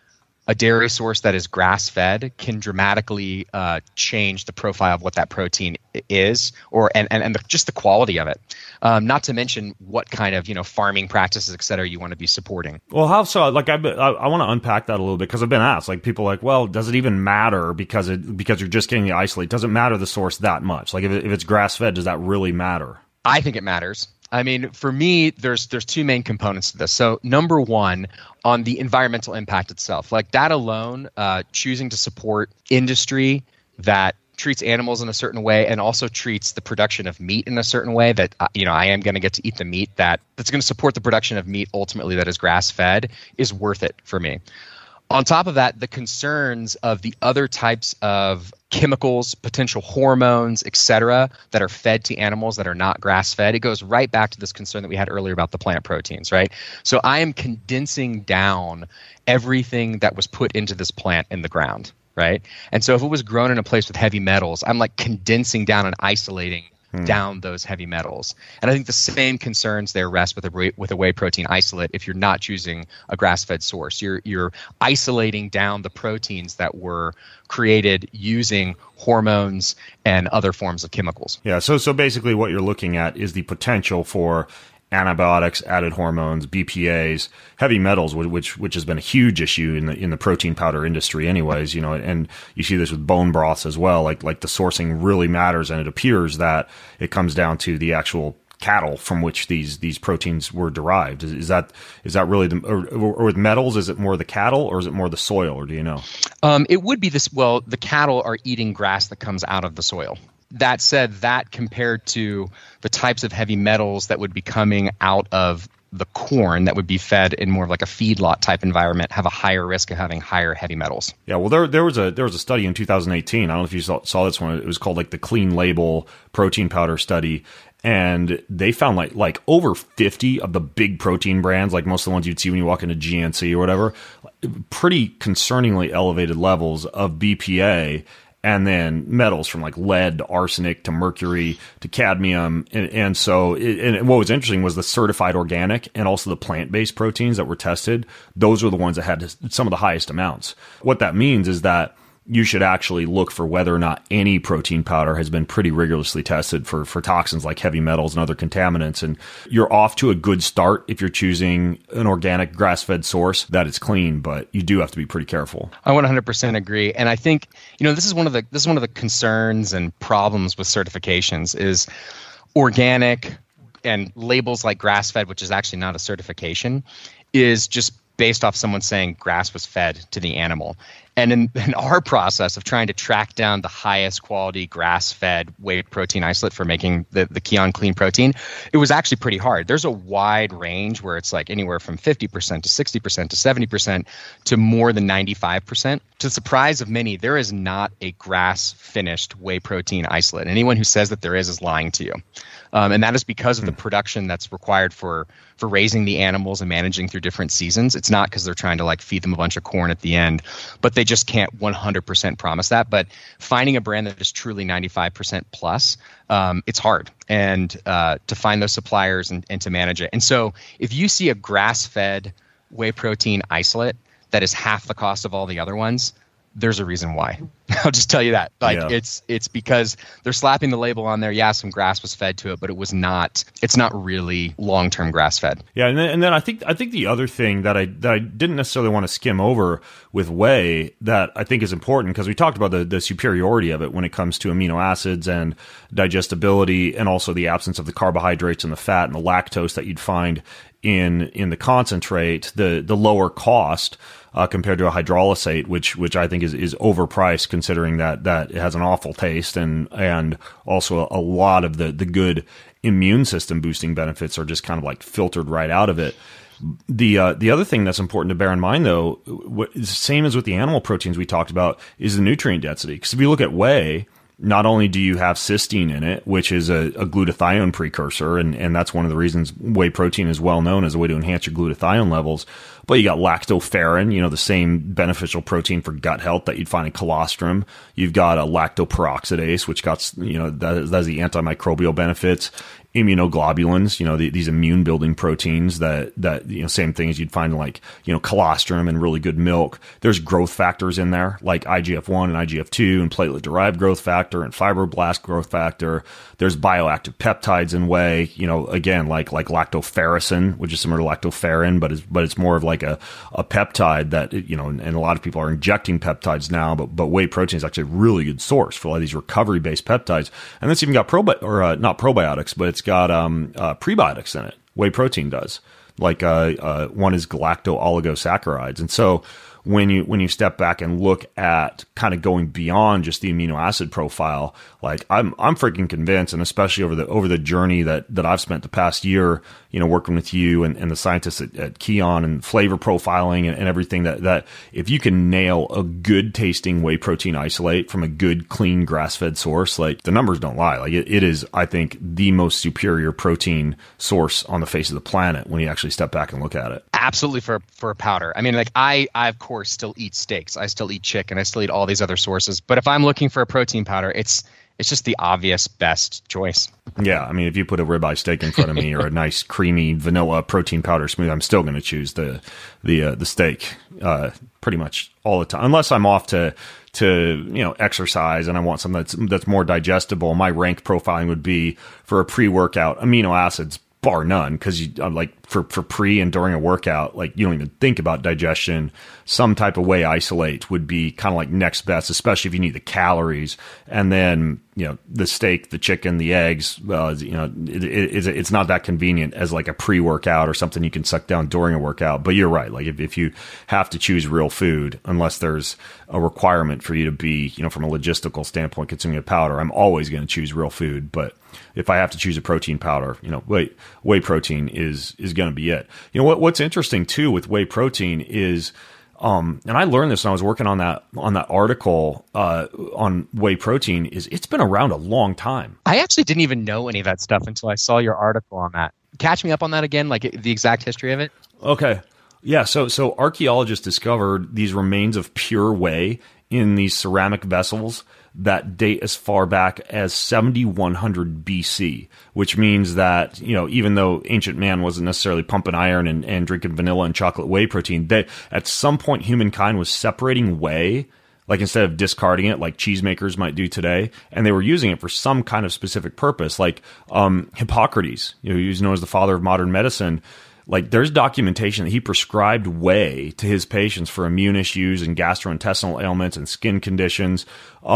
a dairy source that is grass-fed can dramatically change the profile of what that protein is, and just the quality of it. Not to mention what kind of farming practices, et cetera, you want to be supporting. Well, how so? Like I want to unpack that a little bit, because I've been asked, like, people are like, well, does it even matter because you're just getting the isolate? Doesn't matter the source that much? Like if it's grass-fed, does that really matter? I think it matters. I mean, for me, there's two main components to this. So number one, on the environmental impact itself, like that alone, choosing to support industry that treats animals in a certain way and also treats the production of meat in a certain way that, I am going to get to eat the meat that's going to support the production of meat ultimately that is grass-fed is worth it for me. On top of that, the concerns of the other types of chemicals, potential hormones, et cetera, that are fed to animals that are not grass-fed, it goes right back to this concern that we had earlier about the plant proteins, right? So I am condensing down everything that was put into this plant in the ground, right? And so if it was grown in a place with heavy metals, I'm like condensing down and isolating down those heavy metals. And I think the same concerns there rest with a whey protein isolate if you're not choosing a grass-fed source. You're isolating down the proteins that were created using hormones and other forms of chemicals. Yeah, so basically what you're looking at is the potential for antibiotics, added hormones, BPAs, heavy metals, which has been a huge issue in the protein powder industry anyways, and you see this with bone broths as well, like the sourcing really matters, and it appears that it comes down to the actual cattle from which these proteins were derived. Is that really or with metals, is it more the cattle or is it more the soil, or do you know? It would be this, well, the cattle are eating grass that comes out of the soil. That said, that compared to the types of heavy metals that would be coming out of the corn that would be fed in more of like a feedlot type environment have a higher risk of having higher heavy metals. Yeah, well, there was a study in 2018. I don't know if you saw this one. It was called like the Clean Label Protein Powder Study. And they found like over 50 of the big protein brands, like most of the ones you'd see when you walk into GNC or whatever, pretty concerningly elevated levels of BPA, and then metals from like lead, arsenic to mercury to cadmium. And so what was interesting was the certified organic and also the plant-based proteins that were tested. Those were the ones that had some of the highest amounts. What that means is that you should actually look for whether or not any protein powder has been pretty rigorously tested for toxins like heavy metals and other contaminants. And you're off to a good start if you're choosing an organic grass-fed source that is clean, but you do have to be pretty careful. I 100% agree. And I think, this is one of the concerns and problems with certifications is organic and labels like grass-fed, which is actually not a certification, is just based off someone saying grass was fed to the animal. And in our process of trying to track down the highest quality grass-fed whey protein isolate for making the Kion Clean protein, it was actually pretty hard. There's a wide range where it's like anywhere from 50% to 60% to 70% to more than 95%. To the surprise of many, there is not a grass-finished whey protein isolate. Anyone who says that there is lying to you. And that is because of the production that's required for raising the animals and managing through different seasons. It's not because they're trying to like feed them a bunch of corn at the end, but they just can't 100% promise that. But finding a brand that is truly 95% plus, it's hard. And to find those suppliers and to manage it. And so if you see a grass-fed whey protein isolate that is half the cost of all the other ones, there's a reason why. I'll just tell you that. It's because they're slapping the label on there. Yeah, some grass was fed to it, but it's not really long-term grass-fed. Yeah, and then I think the other thing that I didn't necessarily want to skim over with whey that I think is important, because we talked about the superiority of it when it comes to amino acids and digestibility, and also the absence of the carbohydrates and the fat and the lactose that you'd find in the concentrate, the lower cost compared to a hydrolysate, which I think is overpriced, considering that it has an awful taste, and also a lot of the good immune system boosting benefits are just kind of like filtered right out of it. The other thing that's important to bear in mind, though, same as with the animal proteins we talked about, is the nutrient density. Because if you look at whey, not only do you have cysteine in it, which is a glutathione precursor, and that's one of the reasons whey protein is well known as a way to enhance your glutathione levels, but you got lactoferrin, the same beneficial protein for gut health that you'd find in colostrum. You've got a lactoperoxidase, which got, that has the antimicrobial benefits. immunoglobulins, these immune building proteins that same thing as you'd find in like, colostrum and really good milk. There's growth factors in there like IGF-1 and IGF-2 and platelet derived growth factor and fibroblast growth factor. There's bioactive peptides in whey, again, like lactoferricin, which is similar to lactoferrin, but it's more of like a peptide that, and a lot of people are injecting peptides now, but whey protein is actually a really good source for a lot of these recovery based peptides. And it's even got not probiotics, but it's got prebiotics in it. Whey protein does. Like one is galacto-oligosaccharides. And so when you step back and look at kind of going beyond just the amino acid profile, like I'm freaking convinced, and especially over the journey that I've spent the past year, working with you and the scientists at Kion and flavor profiling and everything, that if you can nail a good tasting whey protein isolate from a good, clean, grass-fed source, like the numbers don't lie. Like it is, I think, the most superior protein source on the face of the planet when you actually step back and look at it. Absolutely for a powder. I mean, like I of course still eat steaks. I still eat chicken. I still eat all these other sources. But if I'm looking for a protein powder, it's just the obvious best choice. Yeah, I mean, if you put a ribeye steak in front of me or a nice creamy vanilla protein powder smoothie, I'm still going to choose the steak pretty much all the time, unless I'm off to exercise and I want something that's more digestible. My rank profiling would be for a pre-workout amino acids, bar none, because like for pre and during a workout, like you don't even think about digestion. Some type of whey isolate would be kind of like next best, especially if you need the calories. And then the steak, the chicken, the eggs, it's not that convenient as like a pre-workout or something you can suck down during a workout. But you're right, like if you have to choose real food, unless there's a requirement for you to be, from a logistical standpoint, consuming a powder, I'm always going to choose real food. But if I have to choose a protein powder, whey protein is going to be it. What's interesting too with whey protein is, and I learned this when I was working on that article on whey protein, is it's been around a long time. I actually didn't even know any of that stuff until I saw your article on that. Catch me up on that again, like the exact history of it. Okay. Yeah. So archaeologists discovered these remains of pure whey in these ceramic vessels that date as far back as 7100 BC, which means that, even though ancient man wasn't necessarily pumping iron and drinking vanilla and chocolate whey protein, that at some point humankind was separating whey, like instead of discarding it like cheesemakers might do today, and they were using it for some kind of specific purpose. Like Hippocrates, who's known as the father of modern medicine, like there's documentation that he prescribed whey to his patients for immune issues and gastrointestinal ailments and skin conditions.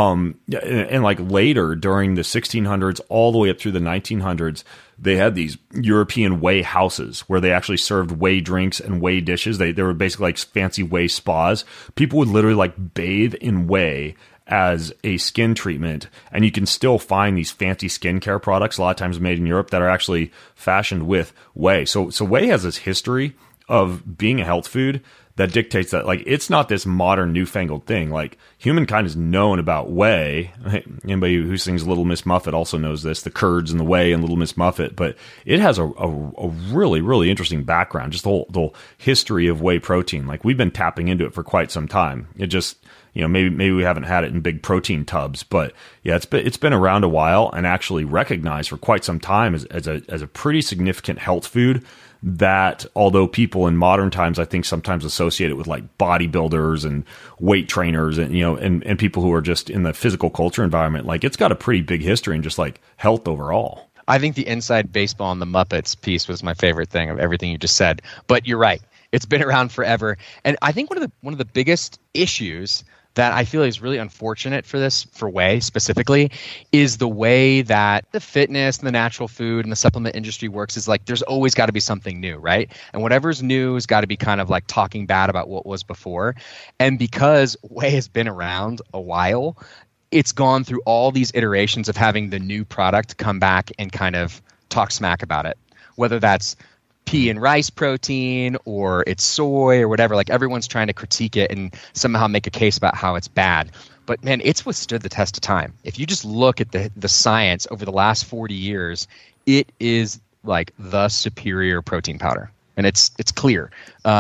And like later during the 1600s, all the way up through the 1900s, they had these European whey houses where they actually served whey drinks and whey dishes. They were basically like fancy whey spas. People would literally like bathe in whey as a skin treatment, and you can still find these fancy skincare products, a lot of times made in Europe, that are actually fashioned with whey. So whey has this history of being a health food that dictates that, like, it's not this modern newfangled thing. Like, humankind is known about whey. Anybody who sings Little Miss Muffet also knows this, the curds and the whey and Little Miss Muffet, but it has a really, really interesting background, just the whole history of whey protein. Like, we've been tapping into it for quite some time. It just, maybe we haven't had it in big protein tubs, but yeah, it's been around a while and actually recognized for quite some time as a pretty significant health food. That although people in modern times, I think, sometimes associate it with like bodybuilders and weight trainers and and people who are just in the physical culture environment, like it's got a pretty big history in just like health overall. I think the inside baseball on the Muppets piece was my favorite thing of everything you just said. But you're right. It's been around forever. And I think one of the biggest issues that I feel is really unfortunate for whey specifically, is the way that the fitness and the natural food and the supplement industry works is like there's always got to be something new, right? And whatever's new has got to be kind of like talking bad about what was before. And because whey has been around a while, it's gone through all these iterations of having the new product come back and kind of talk smack about it, whether that's pea and rice protein or it's soy or whatever. Like everyone's trying to critique it and somehow make a case about how it's bad. But man, it's withstood the test of time. If you just look at the science over the last 40 years, it is like the superior protein powder, and it's clear.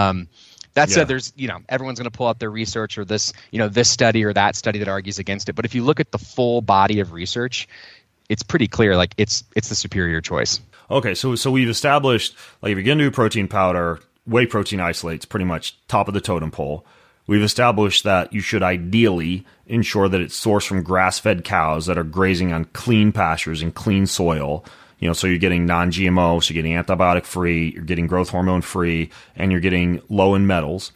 That said, there's everyone's going to pull out their research or this this study or that study that argues against it. But if you look at the full body of research, it's pretty clear like it's the superior choice. Okay, so we've established, like, if you're going to do protein powder, whey protein isolate's pretty much top of the totem pole. We've established that you should ideally ensure that it's sourced from grass-fed cows that are grazing on clean pastures and clean soil. So you're getting non-GMO, so you're getting antibiotic-free, you're getting growth hormone-free, and you're getting low in metals.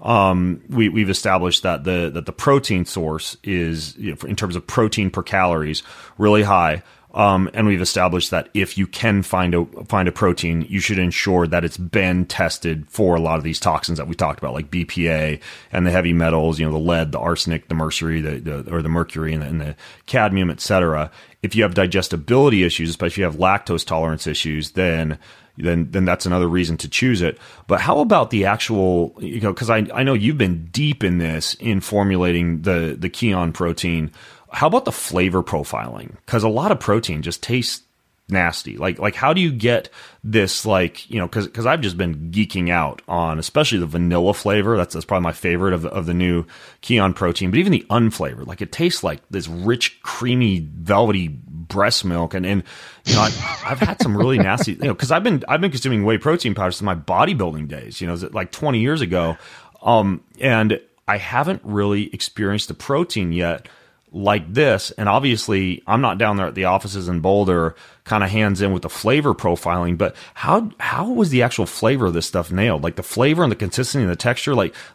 We've established that the protein source is, in terms of protein per calories, really high. And we've established that if you can find a protein, you should ensure that it's been tested for a lot of these toxins that we talked about, like BPA and the heavy metals, the lead, the arsenic, the mercury, the mercury and the cadmium, etc. If you have digestibility issues, especially if you have lactose tolerance issues, then that's another reason to choose it. But how about the actual, because I know you've been deep in this in formulating the Kion protein. How about the flavor profiling? Because a lot of protein just tastes nasty. Like how do you get this, because I've just been geeking out on especially the vanilla flavor. That's probably my favorite of the new Kion protein. But even the unflavored, like, it tastes like this rich, creamy, velvety breast milk. And I've had some really nasty, because I've been consuming whey protein powder since my bodybuilding days, like 20 years ago. And I haven't really experienced the protein yet like this. And obviously I'm not down there at the offices in Boulder kind of hands in with the flavor profiling, but how was the actual flavor of this stuff nailed? Like the flavor and the consistency and the texture,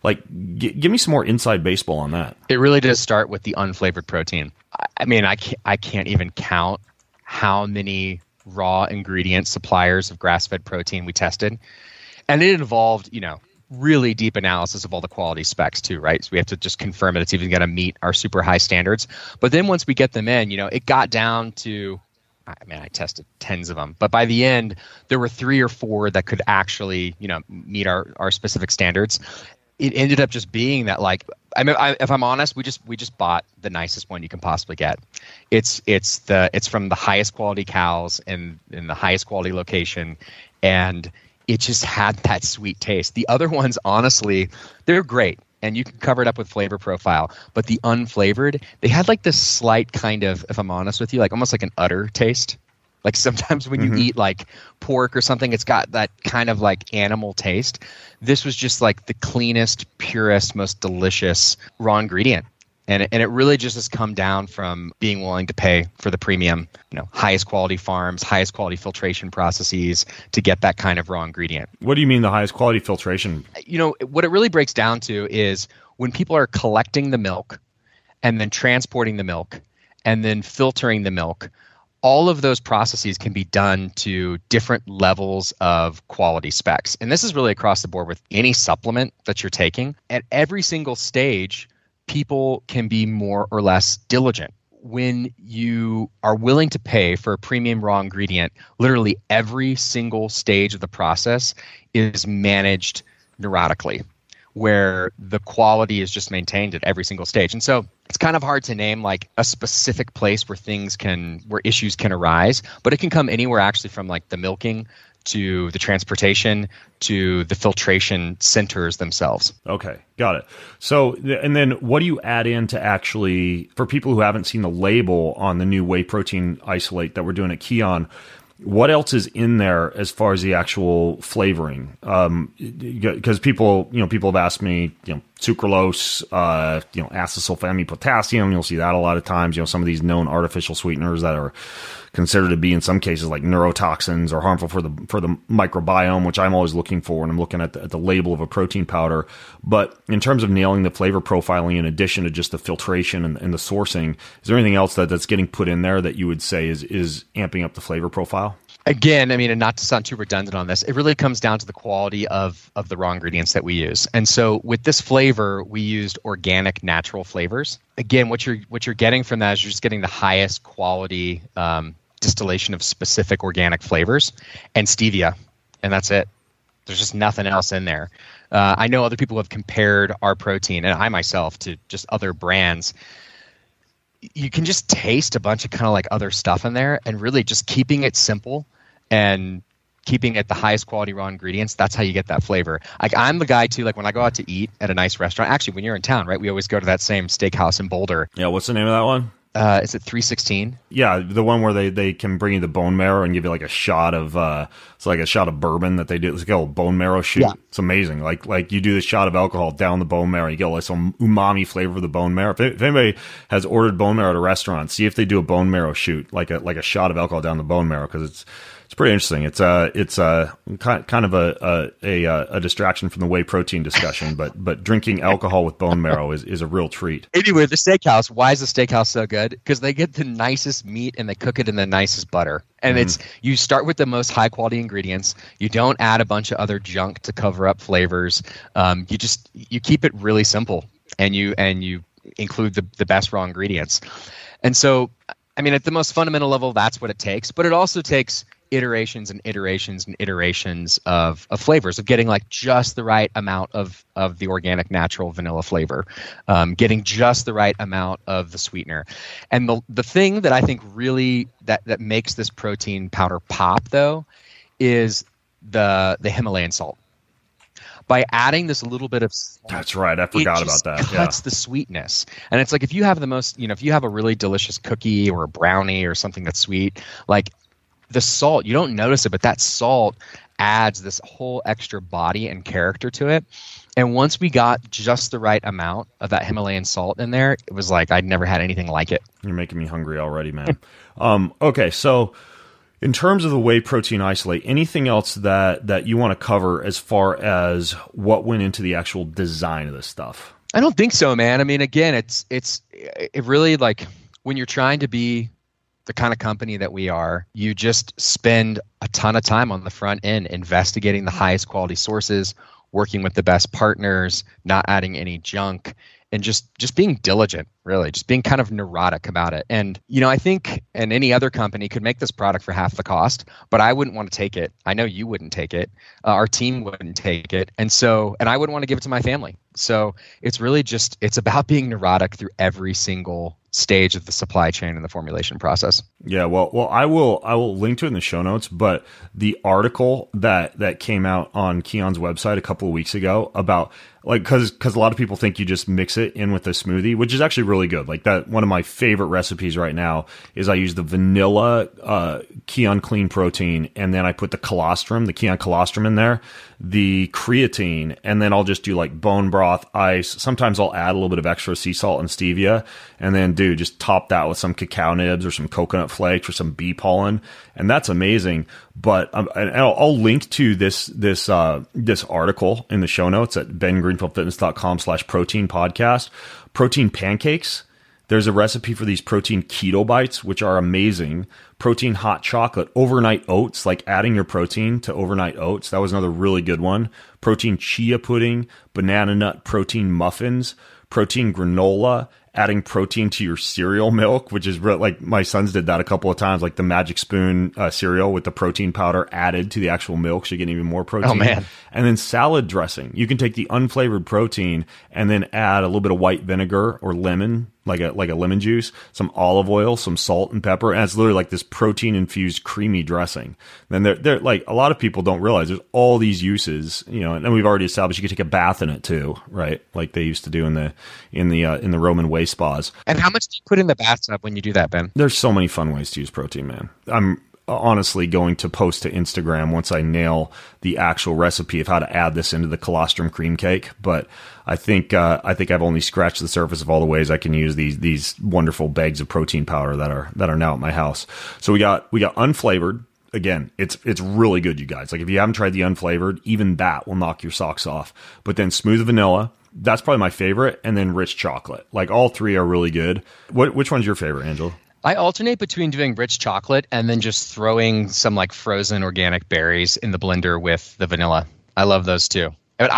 give me some more inside baseball on that. It really does start with the unflavored protein. I mean, I can't even count how many raw ingredient suppliers of grass-fed protein we tested. And it involved, really deep analysis of all the quality specs too, right? So we have to just confirm that it's even going to meet our super high standards. But then once we get them in, it got down to, I tested tens of them, but by the end, there were 3 or 4 that could actually, meet our specific standards. It ended up just being that, if I'm honest, we just bought the nicest one you can possibly get. It's from the highest quality cows in the highest quality location, and it just had that sweet taste. The other ones, honestly, they're great, and you can cover it up with flavor profile. But the unflavored, they had like this slight kind of, if I'm honest with you, like almost like an udder taste. Like sometimes when you eat like pork or something, it's got that kind of like animal taste. This was just like the cleanest, purest, most delicious raw ingredient. And it really just has come down from being willing to pay for the premium, highest quality farms, highest quality filtration processes to get that kind of raw ingredient. What do you mean the highest quality filtration? What it really breaks down to is when people are collecting the milk and then transporting the milk and then filtering the milk, all of those processes can be done to different levels of quality specs. And this is really across the board with any supplement that you're taking. At every single stage, people can be more or less diligent. When you are willing to pay for a premium raw ingredient, literally every single stage of the process is managed neurotically, where the quality is just maintained at every single stage. And so it's kind of hard to name like a specific place where where issues can arise, but it can come anywhere actually from like the milking to the transportation to the filtration centers themselves. Okay, got it. So, and then what do you add in to actually, for people who haven't seen the label on the new whey protein isolate that we're doing at Kion, what else is in there as far as the actual flavoring? Because people have asked me, sucralose, acesulfame potassium. You'll see that a lot of times. Some of these known artificial sweeteners that are considered to be in some cases like neurotoxins or harmful for the microbiome, which I'm always looking for when I'm looking at the label of a protein powder. But in terms of nailing the flavor profiling, in addition to just the filtration and the sourcing, is there anything else that's getting put in there that you would say is amping up the flavor profile? Again, and not to sound too redundant on this, it really comes down to the quality of the raw ingredients that we use. And so with this flavor, we used organic, natural flavors. Again, what you're getting from that is you're just getting the highest quality distillation of specific organic flavors and stevia, and that's it. There's just nothing else in there. I know other people have compared our protein, and I myself, to just other brands. You can just taste a bunch of kind of like other stuff in there, and really just keeping it simple and keeping it the highest quality raw ingredients, that's how you get that flavor. Like I'm the guy too, like when I go out to eat at a nice restaurant, actually when you're in town, right, we always go to that same steakhouse in Boulder. Yeah, what's the name of that one? is it 316? Yeah, the one where they can bring you the bone marrow and give you like a shot of it's like a shot of bourbon that they do. It's like a little bone marrow shoot. Yeah. It's amazing. Like you do the shot of alcohol down the bone marrow, you get like some umami flavor of the bone marrow. If anybody has ordered bone marrow at a restaurant, see if they do a bone marrow shoot, like a shot of alcohol down the bone marrow, because it's pretty interesting. It's kind of a distraction from the whey protein discussion, but drinking alcohol with bone marrow is a real treat. Anyway, the steakhouse. Why is the steakhouse so good? Because they get the nicest meat and they cook it in the nicest butter. And you start with the most high quality ingredients. You don't add a bunch of other junk to cover up flavors. You keep it really simple, and you include the best raw ingredients. And so, I mean, at the most fundamental level, that's what it takes. But it also takes iterations and iterations and iterations of flavors, of getting like just the right amount of the organic natural vanilla flavor, getting just the right amount of the sweetener. And the thing that I think really that makes this protein powder pop, though, is the Himalayan salt. By adding this little bit of salt, that's right. I forgot about that. It cuts the sweetness. And it's like if you have if you have a really delicious cookie or a brownie or something that's sweet, like the salt, you don't notice it, but that salt adds this whole extra body and character to it. And once we got just the right amount of that Himalayan salt in there, it was like I'd never had anything like it. You're making me hungry already, man. Okay, so in terms of the whey protein isolate, anything else that you want to cover as far as what went into the actual design of this stuff? I don't think so, man. I mean, again, it really, like, when you're trying to be the kind of company that we are, you just spend a ton of time on the front end investigating the highest quality sources, working with the best partners, not adding any junk, and just being diligent, really, just being kind of neurotic about it. And, I think any other company could make this product for half the cost, but I wouldn't want to take it. I know you wouldn't take it. Our team wouldn't take it. And I wouldn't want to give it to my family. So it's really it's about being neurotic through every single stage of the supply chain and the formulation process. Yeah, well, I will link to it in the show notes, but the article that came out on Kion's website a couple of weeks ago about, like, because a lot of people think you just mix it in with a smoothie, which is actually really good. Like, that, one of my favorite recipes right now is I use the vanilla Kion Clean Protein, and then I put the colostrum, the Kion colostrum in there, the creatine, and then I'll just do like bone broth, ice. Sometimes I'll add a little bit of extra sea salt and stevia, and then just top that with some cacao nibs or some coconut flakes or some bee pollen, and that's amazing. But I'll link to this article in the show notes at bengreenfieldfitness.com/protein podcast. Protein pancakes. There's a recipe for these protein keto bites, which are amazing. Protein hot chocolate, overnight oats, like adding your protein to overnight oats. That was another really good one. Protein chia pudding, banana nut protein muffins, protein granola, adding protein to your cereal milk, which is like my sons did that a couple of times, like the Magic Spoon cereal with the protein powder added to the actual milk, so you get even more protein. Oh, man. And then salad dressing. You can take the unflavored protein and then add a little bit of white vinegar or lemon, like a lemon juice, some olive oil, some salt and pepper, and it's literally like this protein infused creamy dressing. Then they're like, a lot of people don't realize there's all these uses, and then we've already established you can take a bath in it too, right? Like they used to do in the Roman way spas. And how much do you put in the bathtub when you do that, Ben? There's so many fun ways to use protein, man. I'm honestly going to post to Instagram once I nail the actual recipe of how to add this into the colostrum cream cake. But I think I've only scratched the surface of all the ways I can use these wonderful bags of protein powder that are now at my house. So we got unflavored. Again, it's really good, you guys. Like, if you haven't tried the unflavored, even that will knock your socks off. But then smooth vanilla, that's probably my favorite, and then rich chocolate. Like, all three are really good. Which one's your favorite, Angela? I alternate between doing rich chocolate and then just throwing some like frozen organic berries in the blender with the vanilla. I love those too. But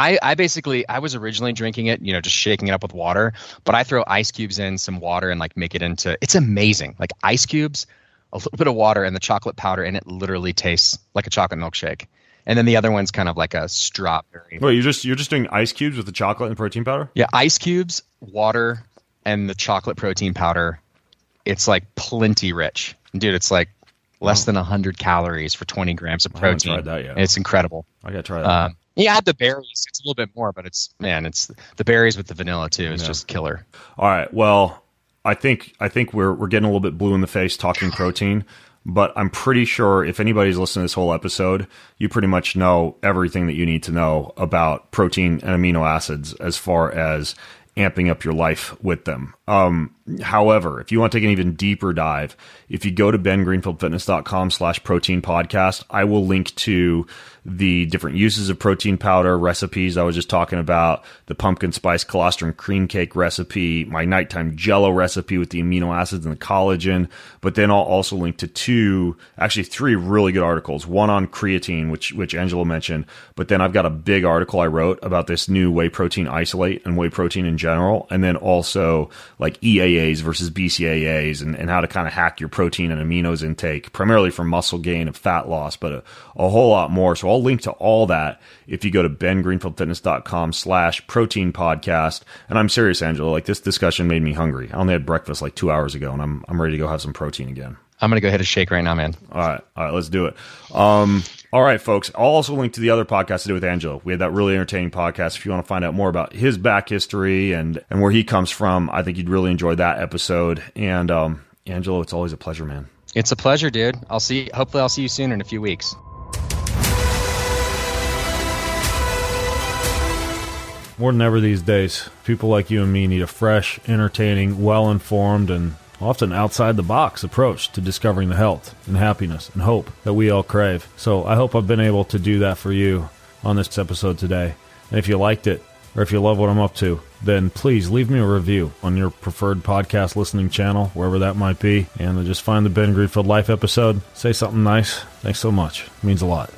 I was originally drinking it, just shaking it up with water, but I throw ice cubes in, some water, and like make it into, it's amazing. Like ice cubes, a little bit of water, and the chocolate powder, and it literally tastes like a chocolate milkshake. And then the other one's kind of like a strawberry. Wait, you're just doing ice cubes with the chocolate and protein powder? Yeah, ice cubes, water, and the chocolate protein powder. It's like plenty rich. Dude, it's like less than 100 calories for 20 grams of protein. I haven't tried that yet. It's incredible. I got to try that. You add the berries. It's a little bit more, but it's the berries with the vanilla too. It's just killer. All right. Well, I think we're getting a little bit blue in the face talking protein, but I'm pretty sure if anybody's listening to this whole episode, you pretty much know everything that you need to know about protein and amino acids as far as amping up your life with them. However, if you want to take an even deeper dive, if you go to bengreenfieldfitness.com/protein podcast, I will link to the different uses of protein powder, recipes I was just talking about, the pumpkin spice colostrum cream cake recipe, my nighttime jello recipe with the amino acids and the collagen. But then I'll also link to three really good articles. One on creatine, which Angelo mentioned, but then I've got a big article I wrote about this new whey protein isolate and whey protein in general. And then also like EAAs versus BCAAs and how to kind of hack your protein and aminos intake, primarily for muscle gain and fat loss, but a whole lot more. So I'll link to all that if you go to bengreenfieldfitness.com/protein podcast. And I'm serious, Angelo, like this discussion made me hungry. I only had breakfast like 2 hours ago and I'm ready to go have some protein again. I'm going to go hit a shake right now, man. All right, let's do it. All right, folks. I'll also link to the other podcast to do with Angelo. We had that really entertaining podcast. If you want to find out more about his back history and where he comes from, I think you'd really enjoy that episode. And Angelo, it's always a pleasure, man. It's a pleasure, dude. Hopefully I'll see you soon in a few weeks. More than ever these days, people like you and me need a fresh, entertaining, well-informed, and often outside-the-box approach to discovering the health and happiness and hope that we all crave. So I hope I've been able to do that for you on this episode today. And if you liked it, or if you love what I'm up to, then please leave me a review on your preferred podcast listening channel, wherever that might be, and just find the Ben Greenfield Life episode. Say something nice. Thanks so much. It means a lot.